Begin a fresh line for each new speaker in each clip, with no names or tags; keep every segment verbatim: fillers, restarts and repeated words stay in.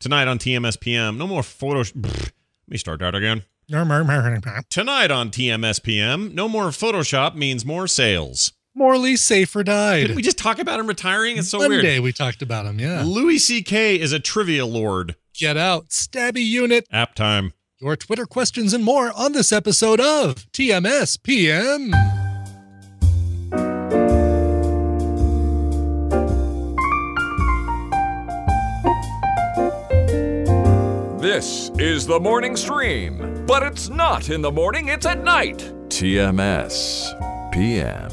Tonight on T M S P M, no more photos. Let me start that again. Tonight on T M S P M, no more Photoshop means more sales.
Morley Safer died.
Didn't we just talk about him retiring? It's so
One
weird.
day we talked about him, yeah.
Louis C K is a trivia lord.
Get out, stabby unit.
App time.
Your Twitter questions and more on this episode of T M S P M.
This is the morning stream, but it's not in the morning, it's at night. T M S P M.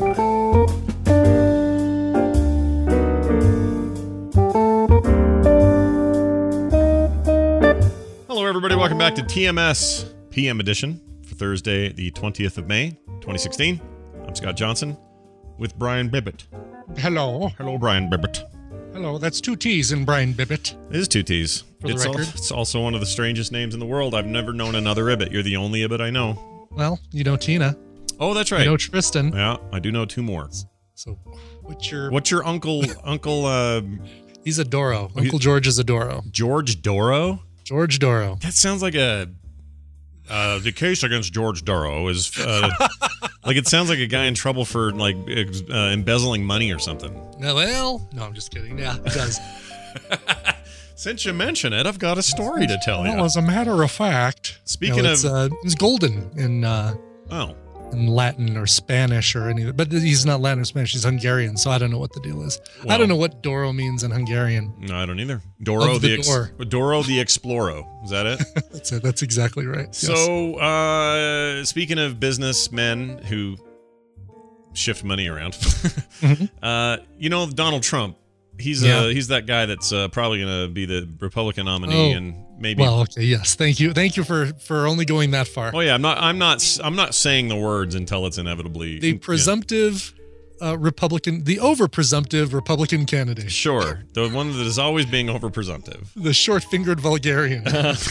Hello, everybody. Welcome back to T M S P M edition for Thursday, the twentieth of May, twenty sixteen. I'm Scott Johnson with Brian Bibbett.
Hello.
Hello, Brian Bibbett.
Hello, that's two T's in Brian Bibbett.
It is two T's.
For the
it's,
record.
Al- it's also one of the strangest names in the world. I've never known another Ibbett. You're the only Ibbett I know.
Well, you know Tina.
Oh, that's right.
You know Tristan.
Yeah, I do know two more.
So, what's your...
What's your uncle, Uncle, uh...
He's a Doro. Uncle George is a Doro.
George Doro?
George Doro.
That sounds like a... Uh, the case against George Doro is... Uh, like, it sounds like a guy in trouble for, like, ex- uh, embezzling money or something.
No, well... No, I'm just kidding. Yeah, it does.
Since you mention it, I've got a story to tell you.
Well, as a matter of fact...
Speaking
no, it's,
of...
Uh, it's golden in... Uh,
oh.
in Latin or Spanish or anything. But he's not Latin or Spanish. He's Hungarian, so I don't know what the deal is.
Well,
I don't know what Doro means in Hungarian.
No, I don't either. Doro
Of
the,
the
ex-
door.
Doro the Exploro. Is that it?
That's it. That's exactly right. Yes.
So, uh, speaking of businessmen who shift money around,
mm-hmm.
uh, you know, Donald Trump, he's
Yeah.
uh, he's that guy that's uh, probably going to be the Republican nominee
Oh.
and maybe...
Well, okay, yes. Thank you. Thank you for, for only going that far.
Oh yeah, I'm not I'm not I'm not saying the words until it's inevitably
The presumptive uh, Republican, the over-presumptive Republican candidate.
Sure, the one that is always being over presumptive.
The short-fingered vulgarian.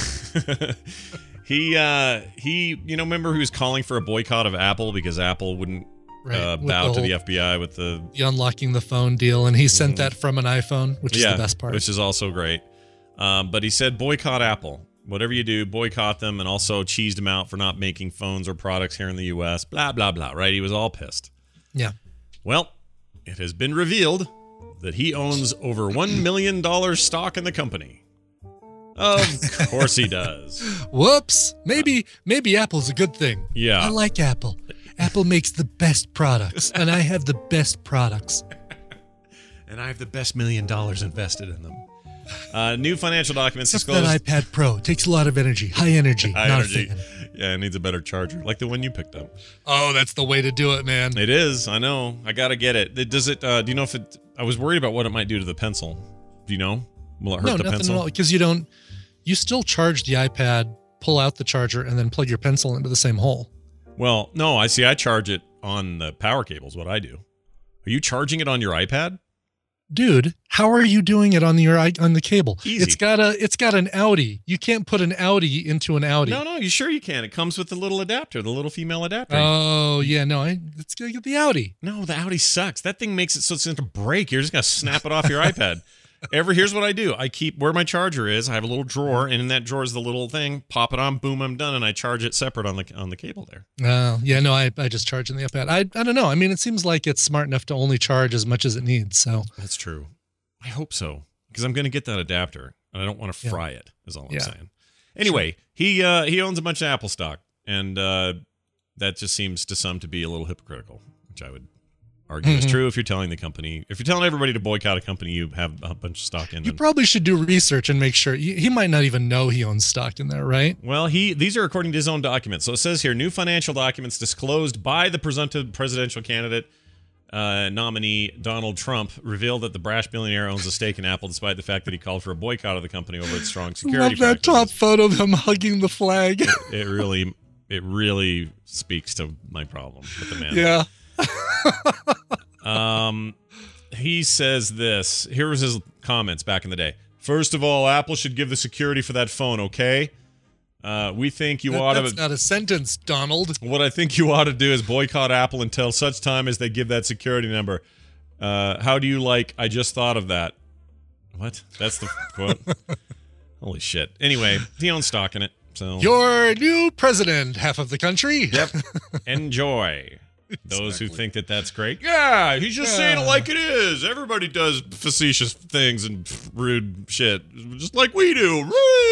he uh, he you know remember he was calling for a boycott of Apple because Apple wouldn't
Right,
uh,
with
bow
the
to
whole-
the F B I with the
The unlocking the phone deal, and he sent that from an iPhone, which is
yeah,
the best part.
which is also great. Um, but he said boycott Apple. Whatever you do, boycott them, and also cheesed him out for not making phones or products here in the U S. Blah, blah, blah, right? He was all pissed.
Yeah.
Well, it has been revealed that he owns over one million dollars stock in the company. Of course he does.
Whoops. Maybe maybe Apple's a good thing.
Yeah.
I like Apple. Apple makes the best products, and I have the best products.
And I have the best million dollars invested in them. Uh, new financial documents
Except
disclosed.
that iPad Pro takes a lot of energy, high energy,
High
not
energy.
a fan.
Yeah, it needs a better charger, like the one you picked up.
Oh, that's the way to do it, man.
It is. I know. I gotta get it. it does it? Uh, do you know if it? I was worried about what it might do to the pencil. Do you know? Will it hurt
no,
the
nothing
pencil?
at all, because you don't. You still charge the iPad, pull out the charger, and then plug your pencil into the same hole.
Well, no. I see. I charge it on the power cables. What I do? Are you charging it on your iPad?
Dude, how are you doing it on your i- on the cable?
Easy.
It's got a it's got an Audi. You can't put an Audi into an Audi.
No, no. You sure you can? It comes with the little adapter, the little female adapter.
Oh yeah, no. I, let's go get the Audi.
No, the Audi sucks. That thing makes it so it's going to break. You're just going to snap it off your iPad. Every here's what I do. I keep where my charger is. I have a little drawer, and in that drawer is the little thing. Pop it on, boom, I'm done, and I charge it separate on the on the cable there.
Uh, yeah, no. I, I just charge in the iPad. I I don't know. I mean, it seems like it's smart enough to only charge as much as it needs. So
That's true. I hope so, because I'm going to get that adapter, and I don't want to
Yeah.
fry it. Is all I'm
Yeah.
saying. Anyway, he uh, he owns a bunch of Apple stock, and uh, that just seems to some to be a little hypocritical, which I would argue is
Mhm.
true. If you're telling the company, if you're telling everybody to boycott a company you have a bunch of stock in,
you
then,
probably should do research and make sure. He, he might not even know he owns stock in there, right?
well, he these are according to his own documents. So it says here, new financial documents disclosed by the presumptive presidential candidate uh, nominee Donald Trump reveal that the brash billionaire owns a stake in Apple, despite the fact that he called for a boycott of the company over its strong security
Love that top
practices.
photo of him hugging the flag.
It really, it really speaks to my problem with the man.
Yeah.
Um, he says this. Here was his comments back in the day. First of all, Apple should give the security for that phone, okay? Uh, we think you
That-
ought
that's
to.
not a sentence, Donald.
What I think you ought to do is boycott Apple until such time as they give that security number. Uh, how do you like? I just thought of that. What? That's the quote. Holy shit. Anyway, he owns stock in it. So
Your new president, half of the country.
Yep. Enjoy. Those who think that that's great. Yeah, he's just yeah. saying it like it is. Everybody does facetious things and rude shit, just like we do.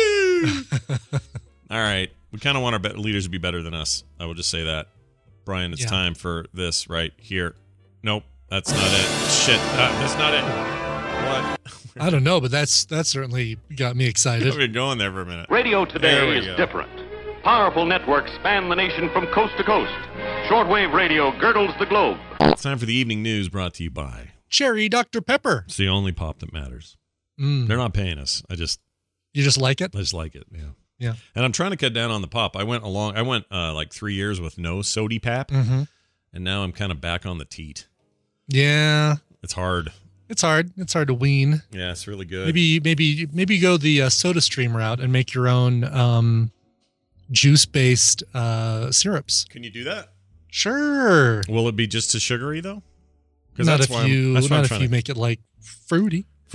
All right. We kind of want our leaders to be better than us. I will just say that. Brian, it's yeah. time for this right here. Nope, that's not it. Shit, uh, that's not it. What?
I don't know, but that's that certainly got me excited.
We've been going there for a minute.
Radio today is go. different. Powerful networks span the nation from coast to coast. Shortwave radio girdles the globe.
It's time for the evening news brought to you by
Cherry Doctor Pepper.
It's the only pop that matters.
Mm.
They're not paying us. I just
You just like it?
I just like it, yeah.
Yeah.
And I'm trying to cut down on the pop. I went along I went uh, like three years with no sody pap.
Mm-hmm.
And now I'm kind of back on the teat.
Yeah.
It's hard.
It's hard. It's hard to wean.
Yeah, it's really good.
Maybe maybe maybe go the uh, Soda Stream route and make your own um juice-based uh, syrups.
Can you do that?
Sure.
Will it be just as sugary though?
Not if you not if you to... make it like fruity. Fr-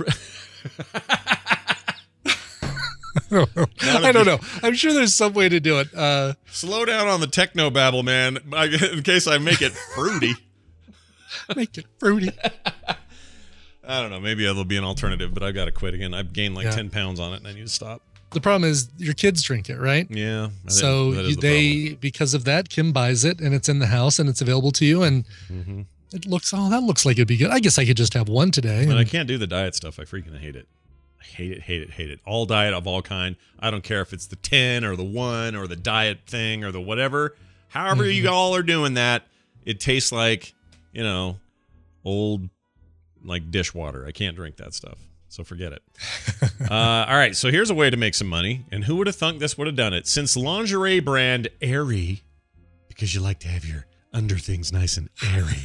I don't know. I don't know. I'm sure there's some way to do it. Uh,
Slow down on the techno babble, man. In case I make it fruity.
Make it fruity.
I don't know. Maybe it'll be an alternative, but I've got to quit again. I've gained like yeah. ten pounds on it, and I need to stop.
The problem is your kids drink it, right?
Yeah.
So
the
they,
problem.
because of that, Kim buys it and it's in the house and it's available to you. And
mm-hmm.
it looks, oh, that looks like it'd be good. I guess I could just have one today.
And
and
I can't do the diet stuff. I freaking hate it. I hate it, hate it, hate it. All diet of all kind. I don't care if it's the ten or the one or the diet thing or the whatever. However mm-hmm. you all are doing that, it tastes like, you know, old like dishwater. I can't drink that stuff. So forget it. uh, all right, so here's a way to make some money. And who would have thunk this would have done it? Since lingerie brand Aerie, because you like to have your under things nice and airy.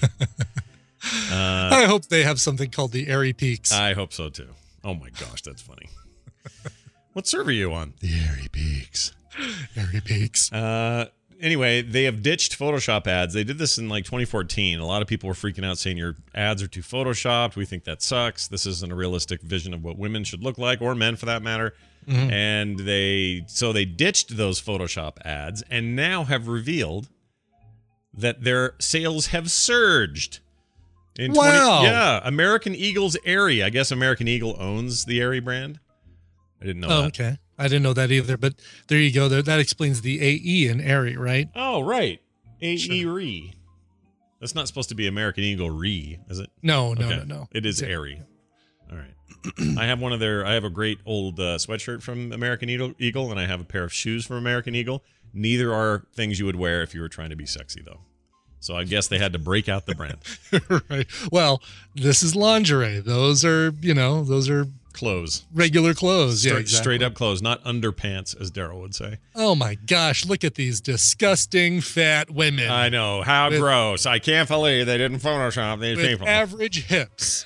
uh,
I hope they have something called the Airy Peaks.
I hope so, too. Oh, my gosh, that's funny. What server are you on? The Airy Peaks.
Airy Peaks.
Uh, anyway, they have ditched Photoshop ads. They did this in like twenty fourteen. A lot of people were freaking out saying your ads are too Photoshopped. We think that sucks. This isn't a realistic vision of what women should look like, or men for that matter. Mm-hmm. And they so they ditched those Photoshop ads and now have revealed that their sales have surged. In
wow.
twenty, yeah, American Eagle's Aerie. I guess American Eagle owns the Aerie brand. I didn't know
oh,
that.
Okay. I didn't know that either, but there you go. There, that explains the A E in Airy, right?
Oh, right. A E Re. That's not supposed to be American Eagle Re, is it?
No, no,
okay.
no, no.
It is Airy. All right. I have one of their, I have a great old uh, sweatshirt from American Eagle, Eagle, and I have a pair of shoes from American Eagle. Neither are things you would wear if you were trying to be sexy, though. So I guess they had to break out the brand.
Right. Well, this is lingerie. Those are, you know, those are
clothes.
Regular clothes.
Straight,
yeah, exactly.
Straight up clothes, not underpants, as Daryl would say.
Oh my gosh, look at these disgusting fat women.
I know. How
with,
gross. I can't believe they didn't Photoshop these
with
people.
Average hips.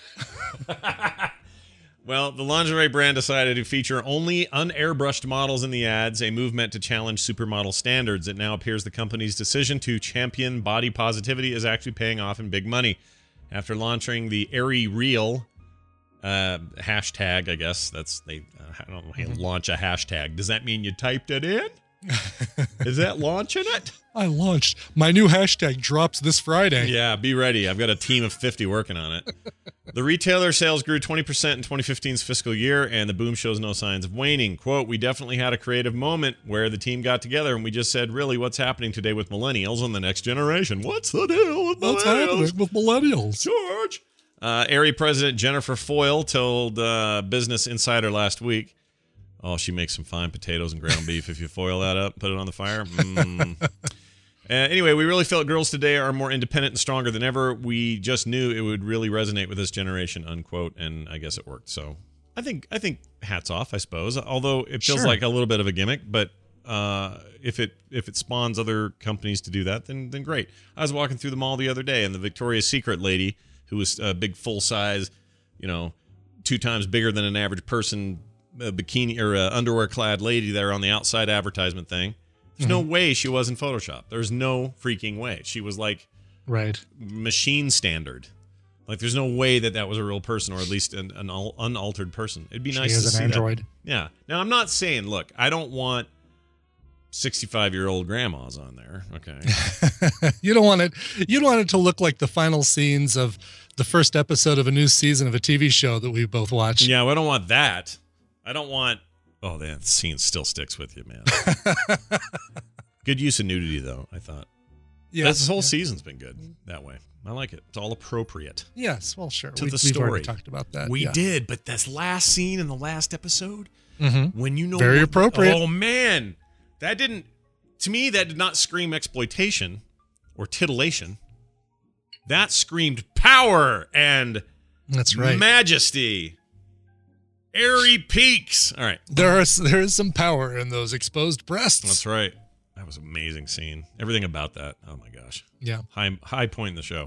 Well, the lingerie brand decided to feature only unairbrushed models in the ads, a move meant to challenge supermodel standards. It now appears the company's decision to champion body positivity is actually paying off in big money. After launching the Airy Real uh, hashtag, I guess that's they. Uh, I don't know how to launch a hashtag. Does that mean you typed it in? Is that launching it?
I launched. My new hashtag drops this Friday.
Yeah, be ready. I've got a team of fifty working on it. The retailer sales grew twenty percent in twenty fifteen's fiscal year, and the boom shows no signs of waning. Quote, we definitely had a creative moment where the team got together and we just said, really, what's happening today with millennials and the next generation? What's the deal with
what's
millennials?
What's happening with millennials?
George. Uh, Aerie president Jennifer Foyle told uh, Business Insider last week, oh, she makes some fine potatoes and ground beef if you foil that up, put it on the fire. Mm. uh, anyway, we really felt girls today are more independent and stronger than ever. We just knew it would really resonate with this generation, unquote, and I guess it worked. So I think I think hats off, I suppose, although it feels
sure.
like a little bit of a gimmick. But uh, if it if it spawns other companies to do that, then then great. I was walking through the mall the other day, and the Victoria's Secret lady, who was a big full-size, you know, two times bigger than an average person, a bikini or a underwear-clad lady there on the outside advertisement thing. There's mm-hmm. no way she was in Photoshop. There's no freaking way. She was like
right
machine standard. Like, there's no way that that was a real person, or at least an, an unaltered person. It'd be
She
nice to
is
see
an android.
that. Yeah. Now, I'm not saying, look, I don't want sixty-five-year-old grandmas on there. Okay.
You don't want it. You don't want it to look like the final scenes of the first episode of a new season of a T V show that we both watched.
Yeah, I don't want that. I don't want. Oh, that scene still sticks with you, man. Good use of nudity, though. I thought.
Yeah,
this whole
yeah.
season's been good that way. I like it. It's all appropriate.
Yes, well, sure.
To
we,
the
we've
story.
already talked about that.
We
yeah.
did, but this last scene in the last episode,
Mm-hmm.
when you know
Very
what-
appropriate.
Oh man, that didn't. To me, that did not scream exploitation or titillation. That screamed power and
That's right.
majesty. Airy peaks. All right.
There is there is some power in those exposed breasts.
That's right. That was an amazing scene. Everything about that. Oh my gosh.
Yeah.
High high point in the show.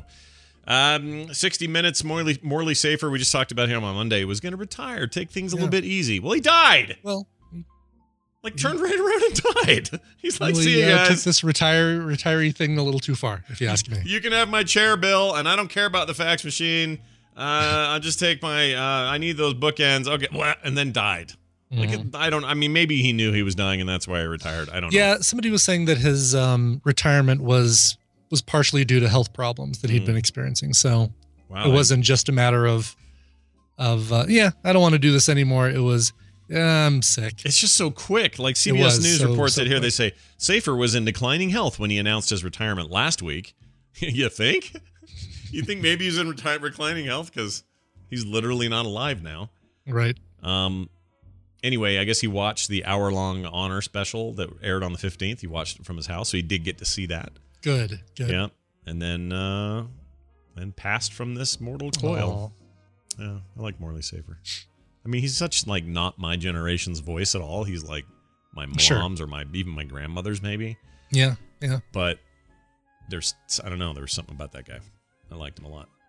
Um, sixty minutes. Morley Morley Safer. We just talked about him on Monday. Was going to retire, take things a
Yeah.
little bit easy. Well, he died.
Well,
Like turned right around and died. He's like,
really,
see you
uh, took
guys.
this retire retiree thing a little too far, if you ask me.
You can have my chair, Bill, and I don't care about the fax machine. Uh, I'll just take my. Uh, I need those bookends. Okay, well, and then died. Like
Mhm.
I don't. I mean, maybe he knew he was dying, and that's why he retired. I don't know.
Yeah, somebody was saying that his um, retirement was was partially due to health problems that he'd
Mm.
been experiencing. So
Wow,
it wasn't just a matter of of uh, yeah, I don't want to do this anymore. It was yeah, I'm sick.
It's just so quick. Like C B S
was
News
so-
reports
so
it here.
quick.
They say Safer was in declining health when he announced his retirement last week. You think? You think maybe he's in reti- reclining health because he's literally not alive now?
Right.
Um. Anyway, I guess he watched the hour-long honor special that aired on the fifteenth. He watched it from his house, so he did get to see that.
Good. Good.
Yeah, and then uh, then passed from this mortal coil.
Aw.
Yeah, I like Morley Safer. I mean, he's such like not my generation's voice at all. He's like my mom's
Sure.
or my even my grandmother's maybe.
Yeah. Yeah.
But there's I don't know. There was something about that guy. I liked him a lot.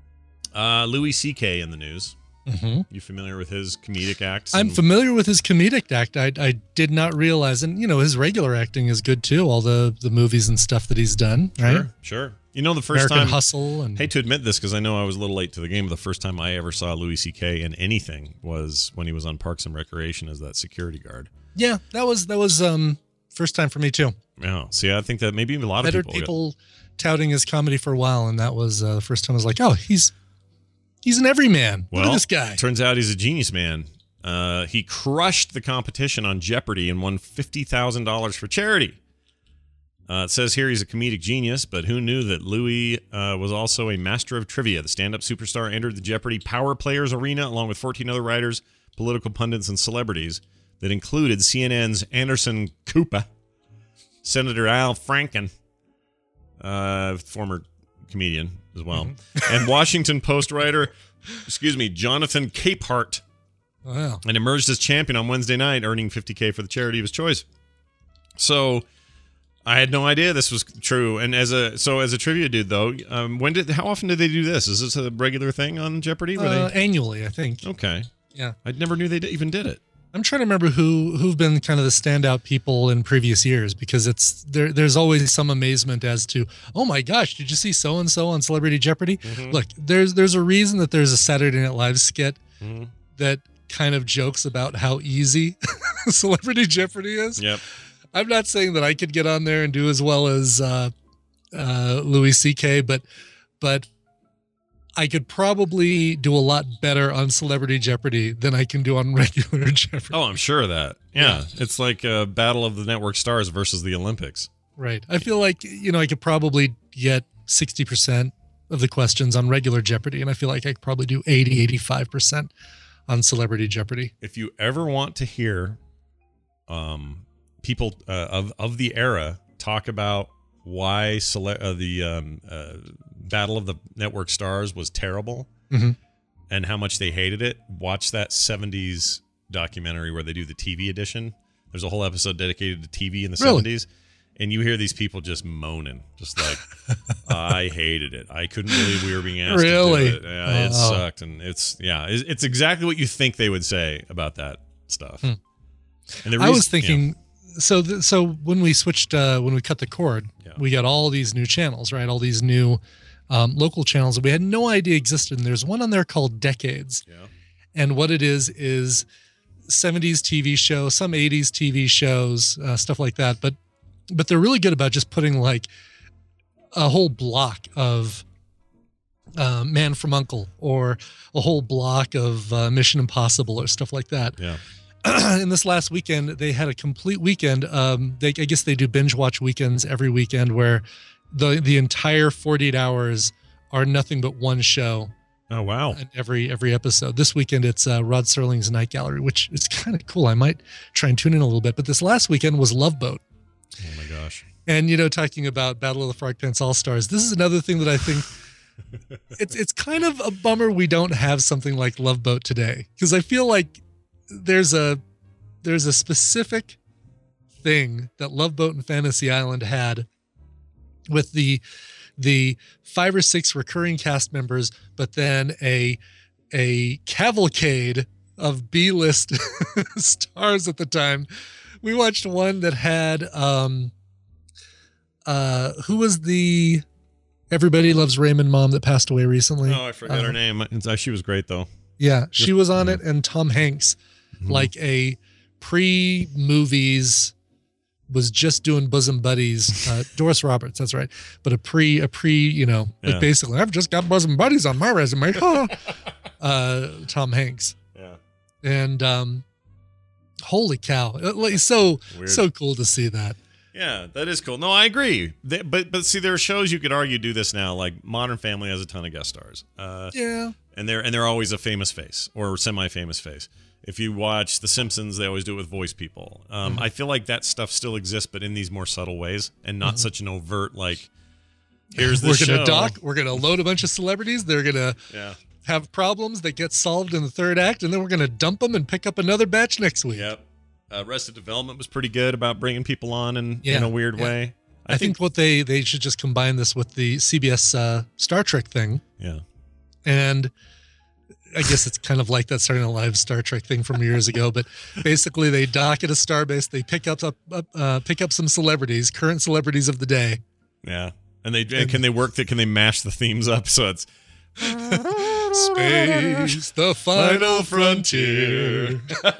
Uh, Louis C K in the news.
hmm
You familiar with his comedic acts?
I'm
and-
familiar with his comedic act. I I did not realize, and you know, his regular acting is good too. All the the movies and stuff that he's done. Right.
Sure, sure. You know, the first
American
time.
Hustle and
Hate to admit this because I know I was a little late to the game. But the first time I ever saw Louis C K in anything was when he was on Parks and Recreation as that security guard.
yeah, that was that was um first time for me too.
Yeah. See, I think that maybe a lot
I'd
of
heard
people.
people touting his comedy for a while, and that was uh, the first time I was like, oh, he's he's an everyman.
Well,
Look at this guy.
Turns out he's a genius, man. Uh, he crushed the competition on Jeopardy and won fifty thousand dollars for charity. Uh, it says here he's a comedic genius, but who knew that Louis uh, was also a master of trivia? The stand-up superstar entered the Jeopardy Power Players arena along with fourteen other writers, political pundits, and celebrities that included C N N's Anderson Cooper, Senator Al Franken, uh, former comedian as well, and Washington Post writer, excuse me, Jonathan Capehart,
Wow.
and emerged as champion on Wednesday night, earning fifty K for the charity of his choice. So I had no idea this was true. And as a so as a trivia dude though, um, when did how often did they do this? Is this a regular thing on Jeopardy? Where
Uh,
they,
annually, I think.
okay,
Yeah.
I never knew they d- even did it.
I'm trying to remember who who've been kind of the standout people in previous years because it's there. There's always some amazement as to, oh my gosh, did you see so and so on Celebrity Jeopardy?
Mhm.
Look, there's there's a reason that there's a Saturday Night Live skit
Mhm.
that kind of jokes about how easy Celebrity Jeopardy is.
Yep.
I'm not saying that I could get on there and do as well as uh, uh, Louis C K, but but I could probably do a lot better on Celebrity Jeopardy than I can do on regular Jeopardy.
Oh, I'm sure of that. Yeah, it's like a battle of the network stars versus the Olympics.
Right. I feel like, you know, I could probably get sixty percent of the questions on regular Jeopardy, and I feel like I could probably do eighty, eighty-five percent on Celebrity Jeopardy.
If you ever want to hear um, people uh, of of the era talk about why cele- uh, the um, uh, Battle of the Network Stars was terrible
Mhm.
and how much they hated it, watch that seventies documentary where they do the T V edition. There's a whole episode dedicated to T V in the
Really?
seventies. And you hear these people just moaning, just like, I hated it. I couldn't believe we were being asked
Really?
to do it. Yeah, it
Oh.
sucked. And it's, yeah, it's, it's exactly what you think they would say about that stuff.
Hmm.
And the
I was
reason-
thinking, so th- so when we switched, uh, when we cut the cord,
Yeah.
we got all these new channels, right? All these new um, local channels that we had no idea existed. And there's one on there called Decades.
Yeah.
And what it is, is seventies T V show, some eighties T V shows, uh, stuff like that. But, but they're really good about just putting like a whole block of uh, Man from Uncle or a whole block of uh, Mission Impossible or stuff like that.
Yeah.
And this last weekend, they had a complete weekend. Um, they, I guess they do binge watch weekends every weekend where the the entire forty-eight hours are nothing but one show.
Oh, wow.
In every every episode. This weekend, it's uh, Rod Serling's Night Gallery, which is kind of cool. I might try and tune in a little bit. But this last weekend was Love Boat.
Oh, my gosh.
And, you know, talking about Battle of the Frog Pants All-Stars, this is another thing that I think it's it's kind of a bummer we don't have something like Love Boat today. Because I feel like there's a there's a specific thing that Love Boat and Fantasy Island had with the the five or six recurring cast members, but then a a cavalcade of B-list stars at the time. We watched one that had um uh who was the Everybody Loves Raymond mom that passed away recently?
Oh, I forgot
uh,
her name. She was great, though.
Yeah, she
Just,
was on
yeah.
it, and Tom Hanks,
Mhm.
like a pre-movies, was just doing bosom buddies. Uh, Doris Roberts, that's right. But a pre, a pre, you know, like
Yeah.
basically, I've just got bosom buddies on my resume. uh, Tom Hanks,
Yeah.
and um, holy cow, Uh, like, so
Weird.
so cool to see that.
Yeah, that is cool. No, I agree. They, but but see, there are shows you could argue do this now. Like Modern Family has a ton of guest stars. Uh,
Yeah,
and they're and they're always a famous face or semi-famous face. If you watch The Simpsons, they always do it with voice people. Um,
Mm-hmm.
I feel like that stuff still exists, but in these more subtle ways, and not such an overt like. Here's the
we're
show.
gonna dock. We're gonna load a bunch of celebrities. They're gonna
Yeah.
have problems that get solved in the third act, and then we're gonna dump them and pick up another batch next week.
Yep. Uh, Arrested Development was pretty good about bringing people on in,
Yeah,
in a weird
yeah.
way.
I, think, what they they should just combine this with the C B S uh, Star Trek thing,
Yeah.
and I guess it's kind of like that starting a live Star Trek thing from years ago. But basically, they dock at a starbase, they pick up up uh, pick up some celebrities, current celebrities of the day.
Yeah. And they and can they work that? Can they mash the themes up so it's
Space, the final frontier.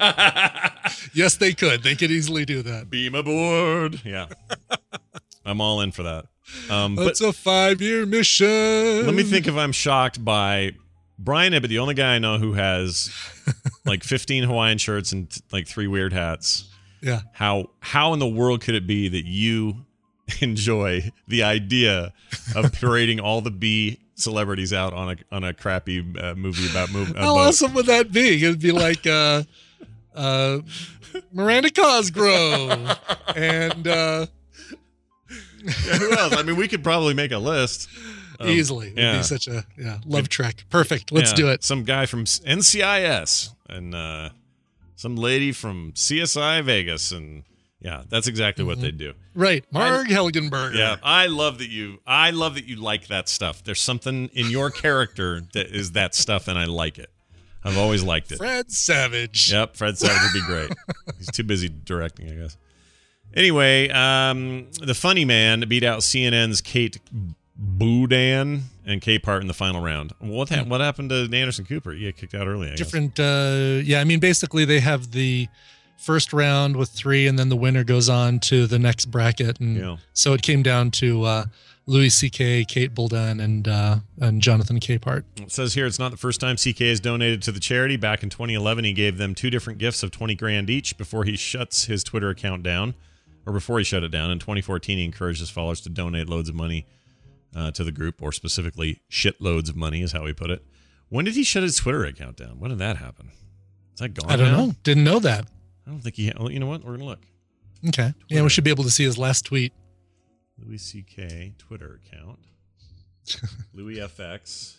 Yes, they could. They could easily do that.
beam aboard? Yeah. I'm all in for that. Um, but
It's a five-year mission.
let me think if I'm shocked by Brian Ibbett, the only guy I know who has like fifteen Hawaiian shirts and like three weird hats.
Yeah.
How how in the world could it be that you enjoy the idea of parading all the B celebrities out on a on a crappy uh, movie about movie?
How awesome would that be? It'd be like uh, uh, Miranda Cosgrove and uh,
Yeah, who else? I mean, we could probably make a list. Um,
easily. It'd
yeah.
be such a yeah love trek. Perfect. Let's
Yeah,
do it.
Some guy from N C I S and uh, some lady from C S I Vegas, and yeah, that's exactly what they do.
Right, Marg Helgenberger.
Yeah, I love that you. I love that you like that stuff. There's something in your character that is that stuff, and I like it. I've always liked it.
Fred Savage.
Yep, Fred Savage would be great. He's too busy directing, I guess. Anyway, um, the Funny Man beat out C N N's Kate Boudin and Capehart in the final round. What ha- what happened to Anderson Cooper? He got kicked out early, I guess.
Different. Uh, yeah, I mean, basically they have the first round with three, and then the winner goes on to the next bracket, and
Yeah.
so it came down to uh, Louis C K, Kate Boudin, and uh, and Jonathan Capehart.
It says here it's not the first time C K has donated to the charity. Back in twenty eleven, he gave them two different gifts of twenty grand each before he shuts his Twitter account down, or before he shut it down. In twenty fourteen, he encouraged his followers to donate loads of money uh, to the group, or specifically shitloads of money is how he put it. When did he shut his Twitter account down? When did that happen? Is that gone
I don't
now?
know. Didn't know that.
I don't think he. Ha- well, you know what? We're gonna look.
Okay. Yeah, we should be able to see his last tweet.
Louis C K Twitter account. Louis F X.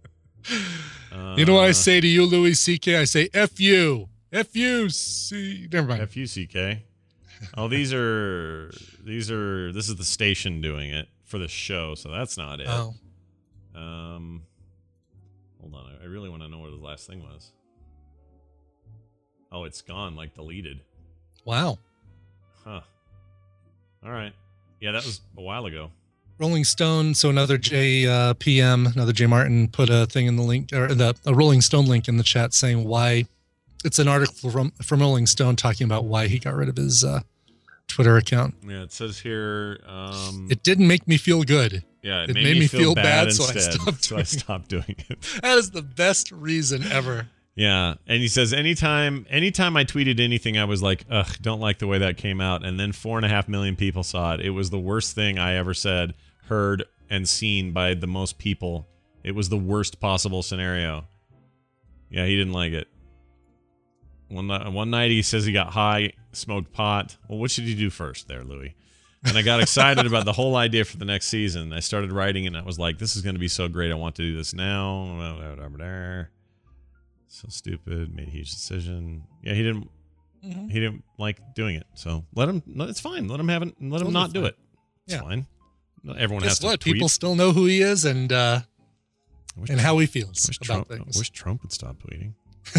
Uh,
You know what I say to you, Louis C K? I say F you. F you. C. Never mind.
F U C K. Oh, these are these are. This is the station doing it for the show, so that's not it.
Oh.
Um, hold on. I really want to know what the last thing was. Oh, it's gone, like deleted.
Wow.
Huh. All right. Yeah, that was a while ago.
Rolling Stone. So another J uh, P M, another J Martin put a thing in the link, or the a Rolling Stone link in the chat saying why. It's an article from from Rolling Stone talking about why he got rid of his uh, Twitter account.
Yeah, it says here. Um,
it didn't make me feel good.
Yeah, it,
it
made,
made me, me feel, feel bad,
bad
so I stopped.
So I stopped doing it.
That is the best reason ever.
Yeah, and he says anytime anytime I tweeted anything, I was like, ugh, don't like the way that came out. And then four and a half million people saw it. It was the worst thing I ever said, heard, and seen by the most people. It was the worst possible scenario. Yeah, he didn't like it. One, one night he says he got high, smoked pot. Well, what should you do first there, Louis? And I got excited about the whole idea for the next season. I started writing and I was like, this is going to be so great. I want to do this now. So stupid. Made a huge decision. Yeah, he didn't mm-hmm. he didn't like doing it. So let him, it's fine. Let him have it. Let totally him not fine. do it. It's yeah. fine. Everyone
Guess
has to
what?
tweet.
People still know who he is and uh, and
Trump,
how he feels about
Trump,
things.
I wish Trump would stop tweeting.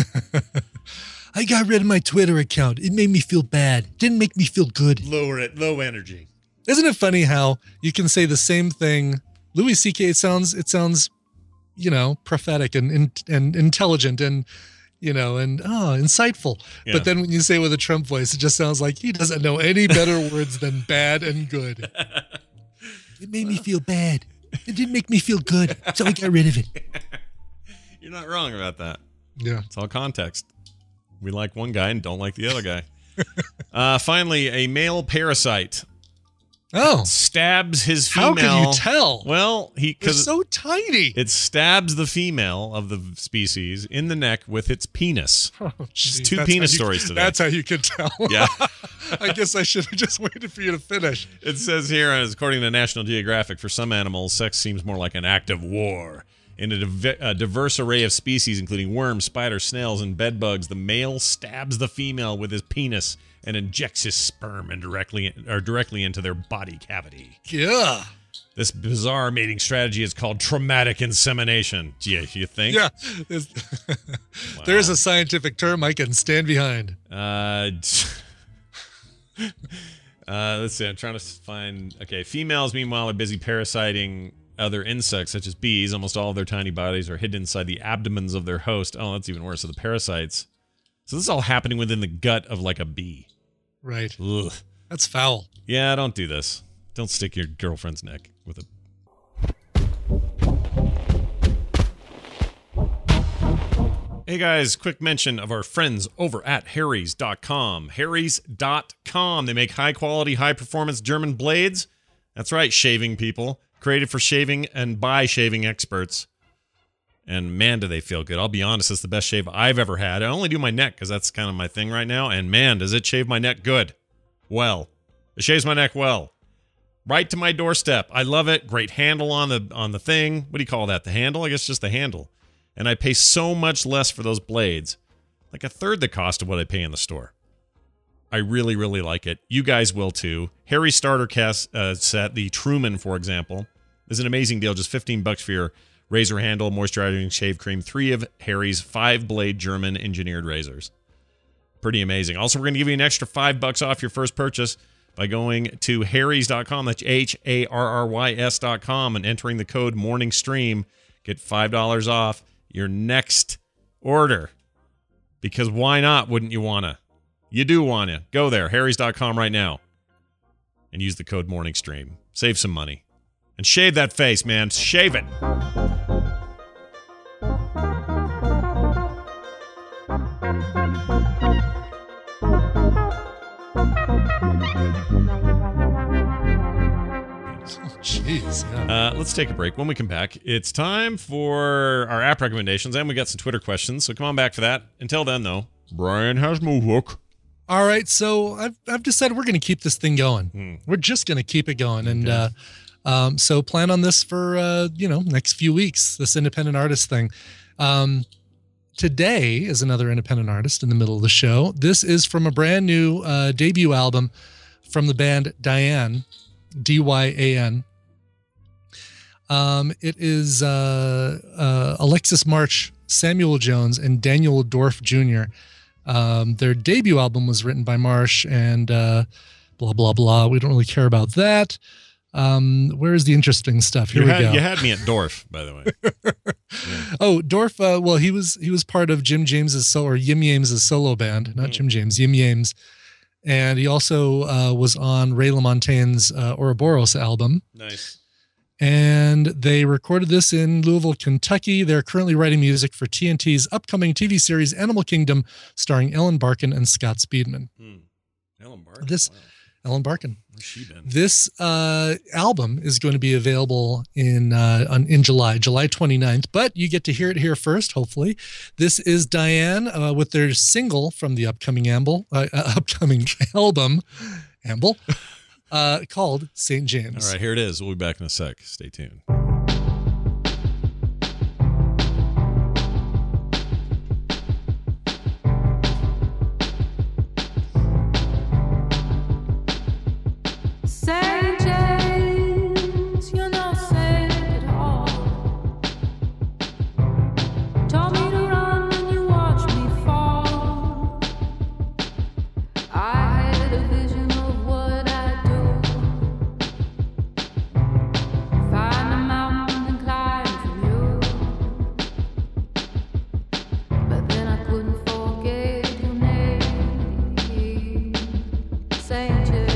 I got rid of my Twitter account. It made me feel bad. Didn't make me feel good.
Lower it. Low energy.
Isn't it funny how you can say the same thing? Louis C K, it sounds, it sounds, you know, prophetic and, and, and intelligent and, you know, and, oh, insightful. Yeah. But then when you say it with a Trump voice, it just sounds like he doesn't know any better words than bad and good. It made me feel bad. It didn't make me feel good. So I got rid of it.
You're not wrong about that.
Yeah.
It's all context. We like one guy and don't like the other guy. uh, finally, a male parasite.
Oh.
Stabs his female.
How can you tell?
Well, he
because so tiny.
It stabs the female of the species in the neck with its penis.
Oh, geez,
two penis
you,
stories today.
That's how you can tell.
Yeah.
I guess I should have just waited for you to finish.
It says here, as according to National Geographic, for some animals, sex seems more like an act of war. In a, div- a diverse array of species, including worms, spiders, snails, and bedbugs, the male stabs the female with his penis and injects his sperm and directly or directly into their body cavity.
Yeah.
This bizarre mating strategy is called traumatic insemination. Gee, you think?
Yeah. Wow. There is a scientific term I can stand behind.
Uh, uh, let's see. I'm trying to find. Okay, females, meanwhile, are busy parasiting other insects, such as bees. Almost all of their tiny bodies are hidden inside the abdomens of their host. Oh, that's even worse. So the parasites. So this is all happening within the gut of like a bee.
Right.
Ugh.
That's foul.
Yeah, don't do this. Don't stick your girlfriend's neck with a... Hey guys, quick mention of our friends over at Harry's dot com. Harry's dot com. They make high-quality, high-performance German blades. That's right, shaving people. Created for shaving and by shaving experts. And man, do they feel good. I'll be honest, it's the best shave I've ever had. I only do my neck because that's kind of my thing right now. And man, does it shave my neck good. Well. It shaves my neck well. Right to my doorstep. I love it. Great handle on the on the thing. What do you call that? The handle? I guess just the handle. And I pay so much less for those blades. Like a third the cost of what I pay in the store. I really, really like it. You guys will too. Harry's starter cast, uh, set, the Truman, for example, is an amazing deal. Just fifteen bucks for your razor handle, moisturizing shave cream, three of Harry's five-blade German engineered razors. Pretty amazing. Also, we're going to give you an extra five bucks off your first purchase by going to Harry's dot com. That's H A R R Y S dot com and entering the code MorningStream. Get five dollars off your next order. Because why not, wouldn't you want to? You do want to. Go there, Harry's dot com right now. And use the code MorningStream. Save some money. And shave that face, man. Shave it.
Jeez. Yeah.
Uh, let's take a break. When we come back, it's time for our app recommendations, and we got some Twitter questions, so come on back for that. Until then, though, Brian has no hook.
All right, so I've I've decided we're going to keep this thing going. Hmm. We're just going to keep it going, and okay. uh, um, so plan on this for uh, you know next few weeks. This independent artist thing. Um, today is another independent artist in the middle of the show. This is from a brand new uh, debut album from the band Diane, D Y A N. Um, it is uh, uh, Alexis March, Samuel Jones, and Daniel Dorff Junior Um, their debut album was written by Marsh and uh, blah, blah, blah. We don't really care about that. Um, where is the interesting stuff? Here
you
we
had,
go.
You had me at Dorf, by the way. Yeah.
Oh, Dorf. Uh, well, he was he was part of Jim James's solo or Yim Yames's solo band, not mm. Jim James, Yim Yames, and he also uh, was on Ray LaMontagne's uh, Ouroboros album.
Nice.
And they recorded this in Louisville, Kentucky. They're currently writing music for T N T's upcoming T V series Animal Kingdom, starring Ellen Barkin and Scott Speedman.
Hmm. Ellen Barkin.
This
wow.
Ellen Barkin.
Where's she been?
This uh, album is going to be available in uh, on, in July, July twenty-ninth, but you get to hear it here first, hopefully. This is Diane uh, with their single from the upcoming amble, uh, uh, upcoming album, Amble. Uh, called Saint James.
All right, here it is. We'll be back in a sec. Stay tuned.
Saint James, you're not saint at all. Told me to run when you watch me fall. I had a vision of what I find a mountain and climb from you. But then I couldn't forget your name, Saint James.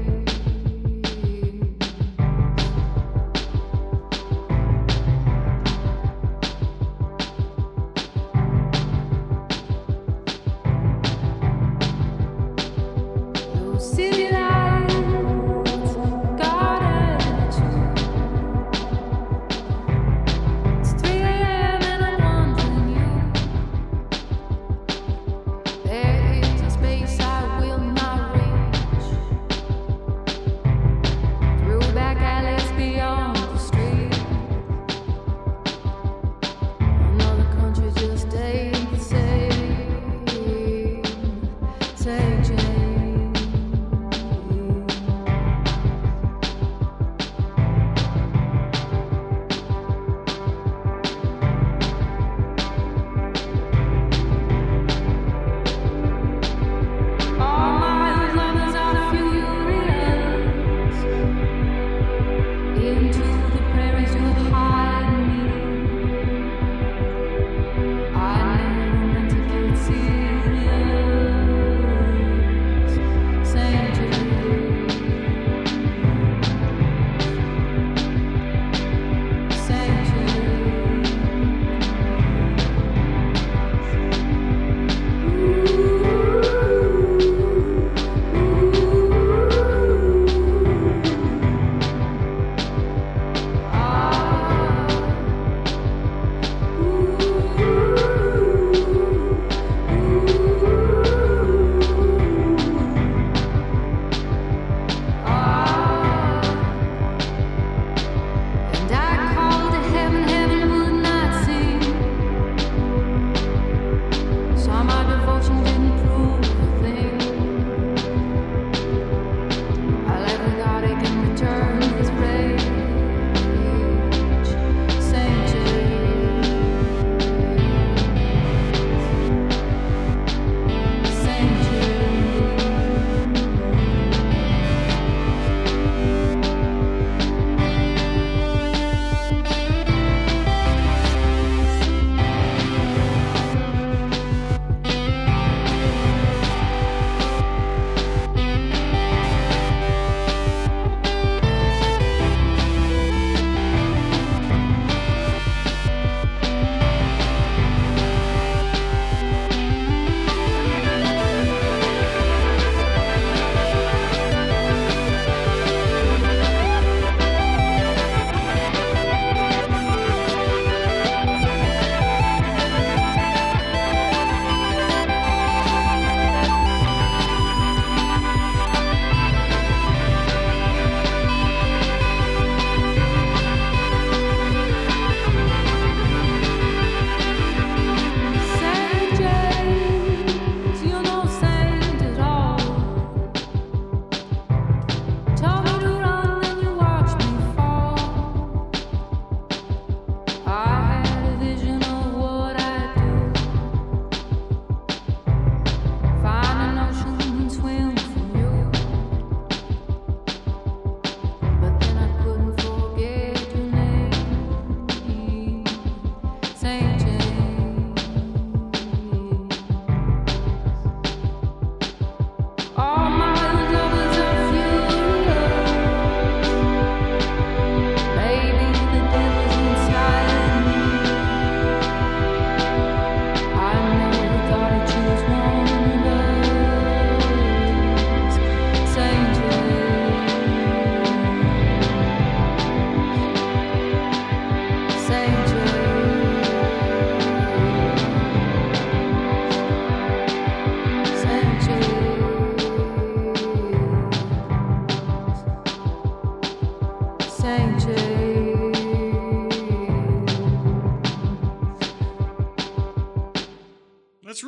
Those city lights got at you. It's three a.m. and I'm wondering you. There's a space I will not reach. Through back alleys beyond the street. Another country just ain't the same. Saint James.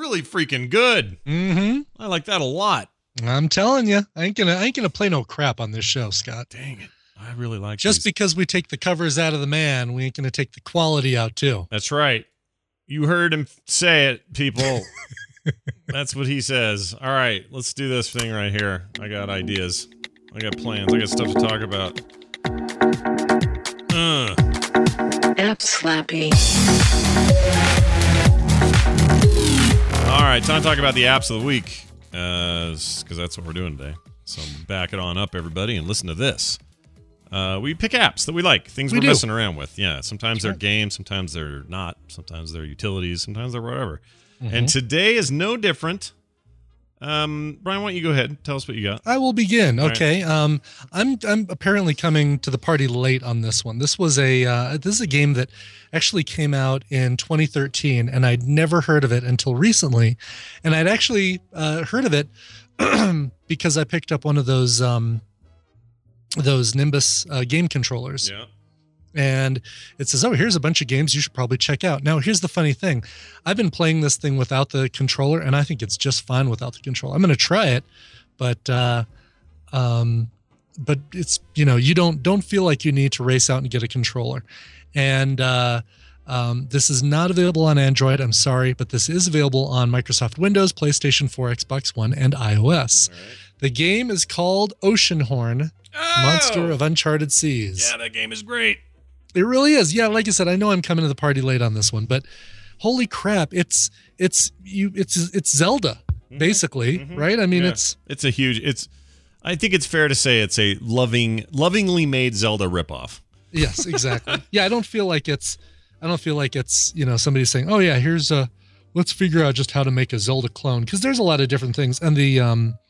really freaking good.
Mm-hmm.
I like that a lot.
I'm telling you, I ain't gonna, I ain't gonna play no crap on this show, Scott.
Dang it. I really like
Just
these.
because we take the covers out of the man, we ain't gonna take the quality out too.
That's right. You heard him say it, people. That's what he says. All right, let's do this thing right here. I got ideas. I got plans. I got stuff to talk about. Uh.
App Slappy.
All right, time to talk about the apps of the week, because uh, that's what we're doing today. So back it on up, everybody, and listen to this. Uh, we pick apps that we like, things
We
we're
do.
messing around with. Yeah, sometimes they're
Sure.
games, sometimes they're not, sometimes they're utilities, sometimes they're whatever.
Mm-hmm.
And today is no different. Um, Brian, why don't you go ahead and tell us what you got?
I will begin.
All right.
Okay. Um, I'm I'm apparently coming to the party late on this one. This was a uh, this is a game that actually came out in twenty thirteen, and I'd never heard of it until recently, and I'd actually uh, heard of it because I picked up one of those um, those Nimbus uh, game controllers.
Yeah.
And it says, oh, here's a bunch of games you should probably check out. Now, here's the funny thing. I've been playing this thing without the controller, and I think it's just fine without the controller. I'm going to try it, but uh, um, but it's, you know, you don't don't feel like you need to race out and get a controller. And uh, um, this is not available on Android. I'm sorry, but this is available on Microsoft Windows, PlayStation four, Xbox One, and iOS.
All right.
The game is called Oceanhorn,
Oh!
Monster of Uncharted Seas.
Yeah, that game is great.
It really is. Yeah, like I said, I know I'm coming to the party late on this one, but holy crap, it's it's you it's it's Zelda basically,
Mhm.
right? I mean,
Yeah.
it's
It's a huge. It's. I think it's fair to say it's a loving, lovingly made Zelda ripoff.
yes, exactly. Yeah, I don't feel like it's I don't feel like it's, you know, somebody saying, "Oh yeah, here's a let's figure out just how to make a Zelda clone," because there's a lot of different things, and the um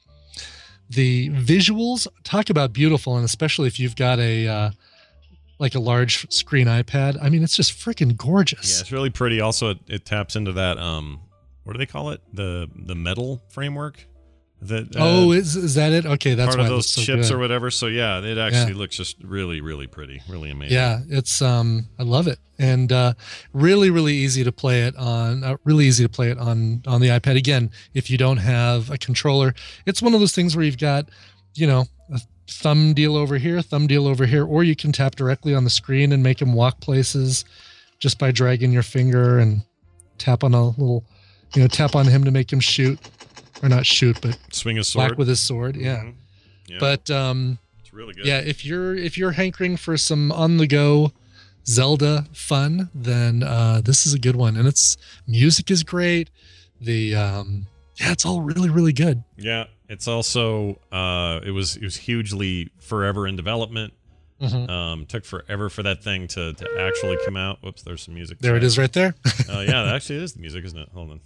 the visuals, talk about beautiful, and especially if you've got a uh like a large screen iPad. I mean, it's just freaking gorgeous.
Yeah, it's really pretty. Also, it, it taps into that. Um, what do they call it? The the metal framework. That uh,
Oh, is is that it? Okay, that's
part
why
of
it
those
looks so
chips
good.
or whatever. So yeah, it actually
Yeah.
looks just really, really pretty, really amazing.
Yeah, it's um, I love it, and uh, really, really easy to play it on. Uh, really easy to play it on on the iPad. Again, if you don't have a controller, it's one of those things where you've got, you know, a thumb deal over here, thumb deal over here, or you can tap directly on the screen and make him walk places just by dragging your finger and tap on a little, you know, tap on him to make him shoot, or not shoot, but
Swing a sword.
whack with his sword. Yeah,
Mhm. Yeah,
but um.
it's really good.
Yeah, if you're if you're hankering for some on the go Zelda fun, then uh, this is a good one. And it's music is great. The um, yeah, it's all really really good.
Yeah, it's also uh, it was it was hugely forever in development.
Mhm.
Um, took forever for that thing to, to actually come out. Whoops, there's some music.
There it is, right there.
Uh, yeah, that actually is the music, isn't it? Hold on.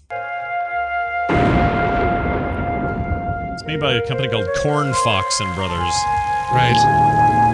It's made by a company called Corn Fox and Brothers.
Right.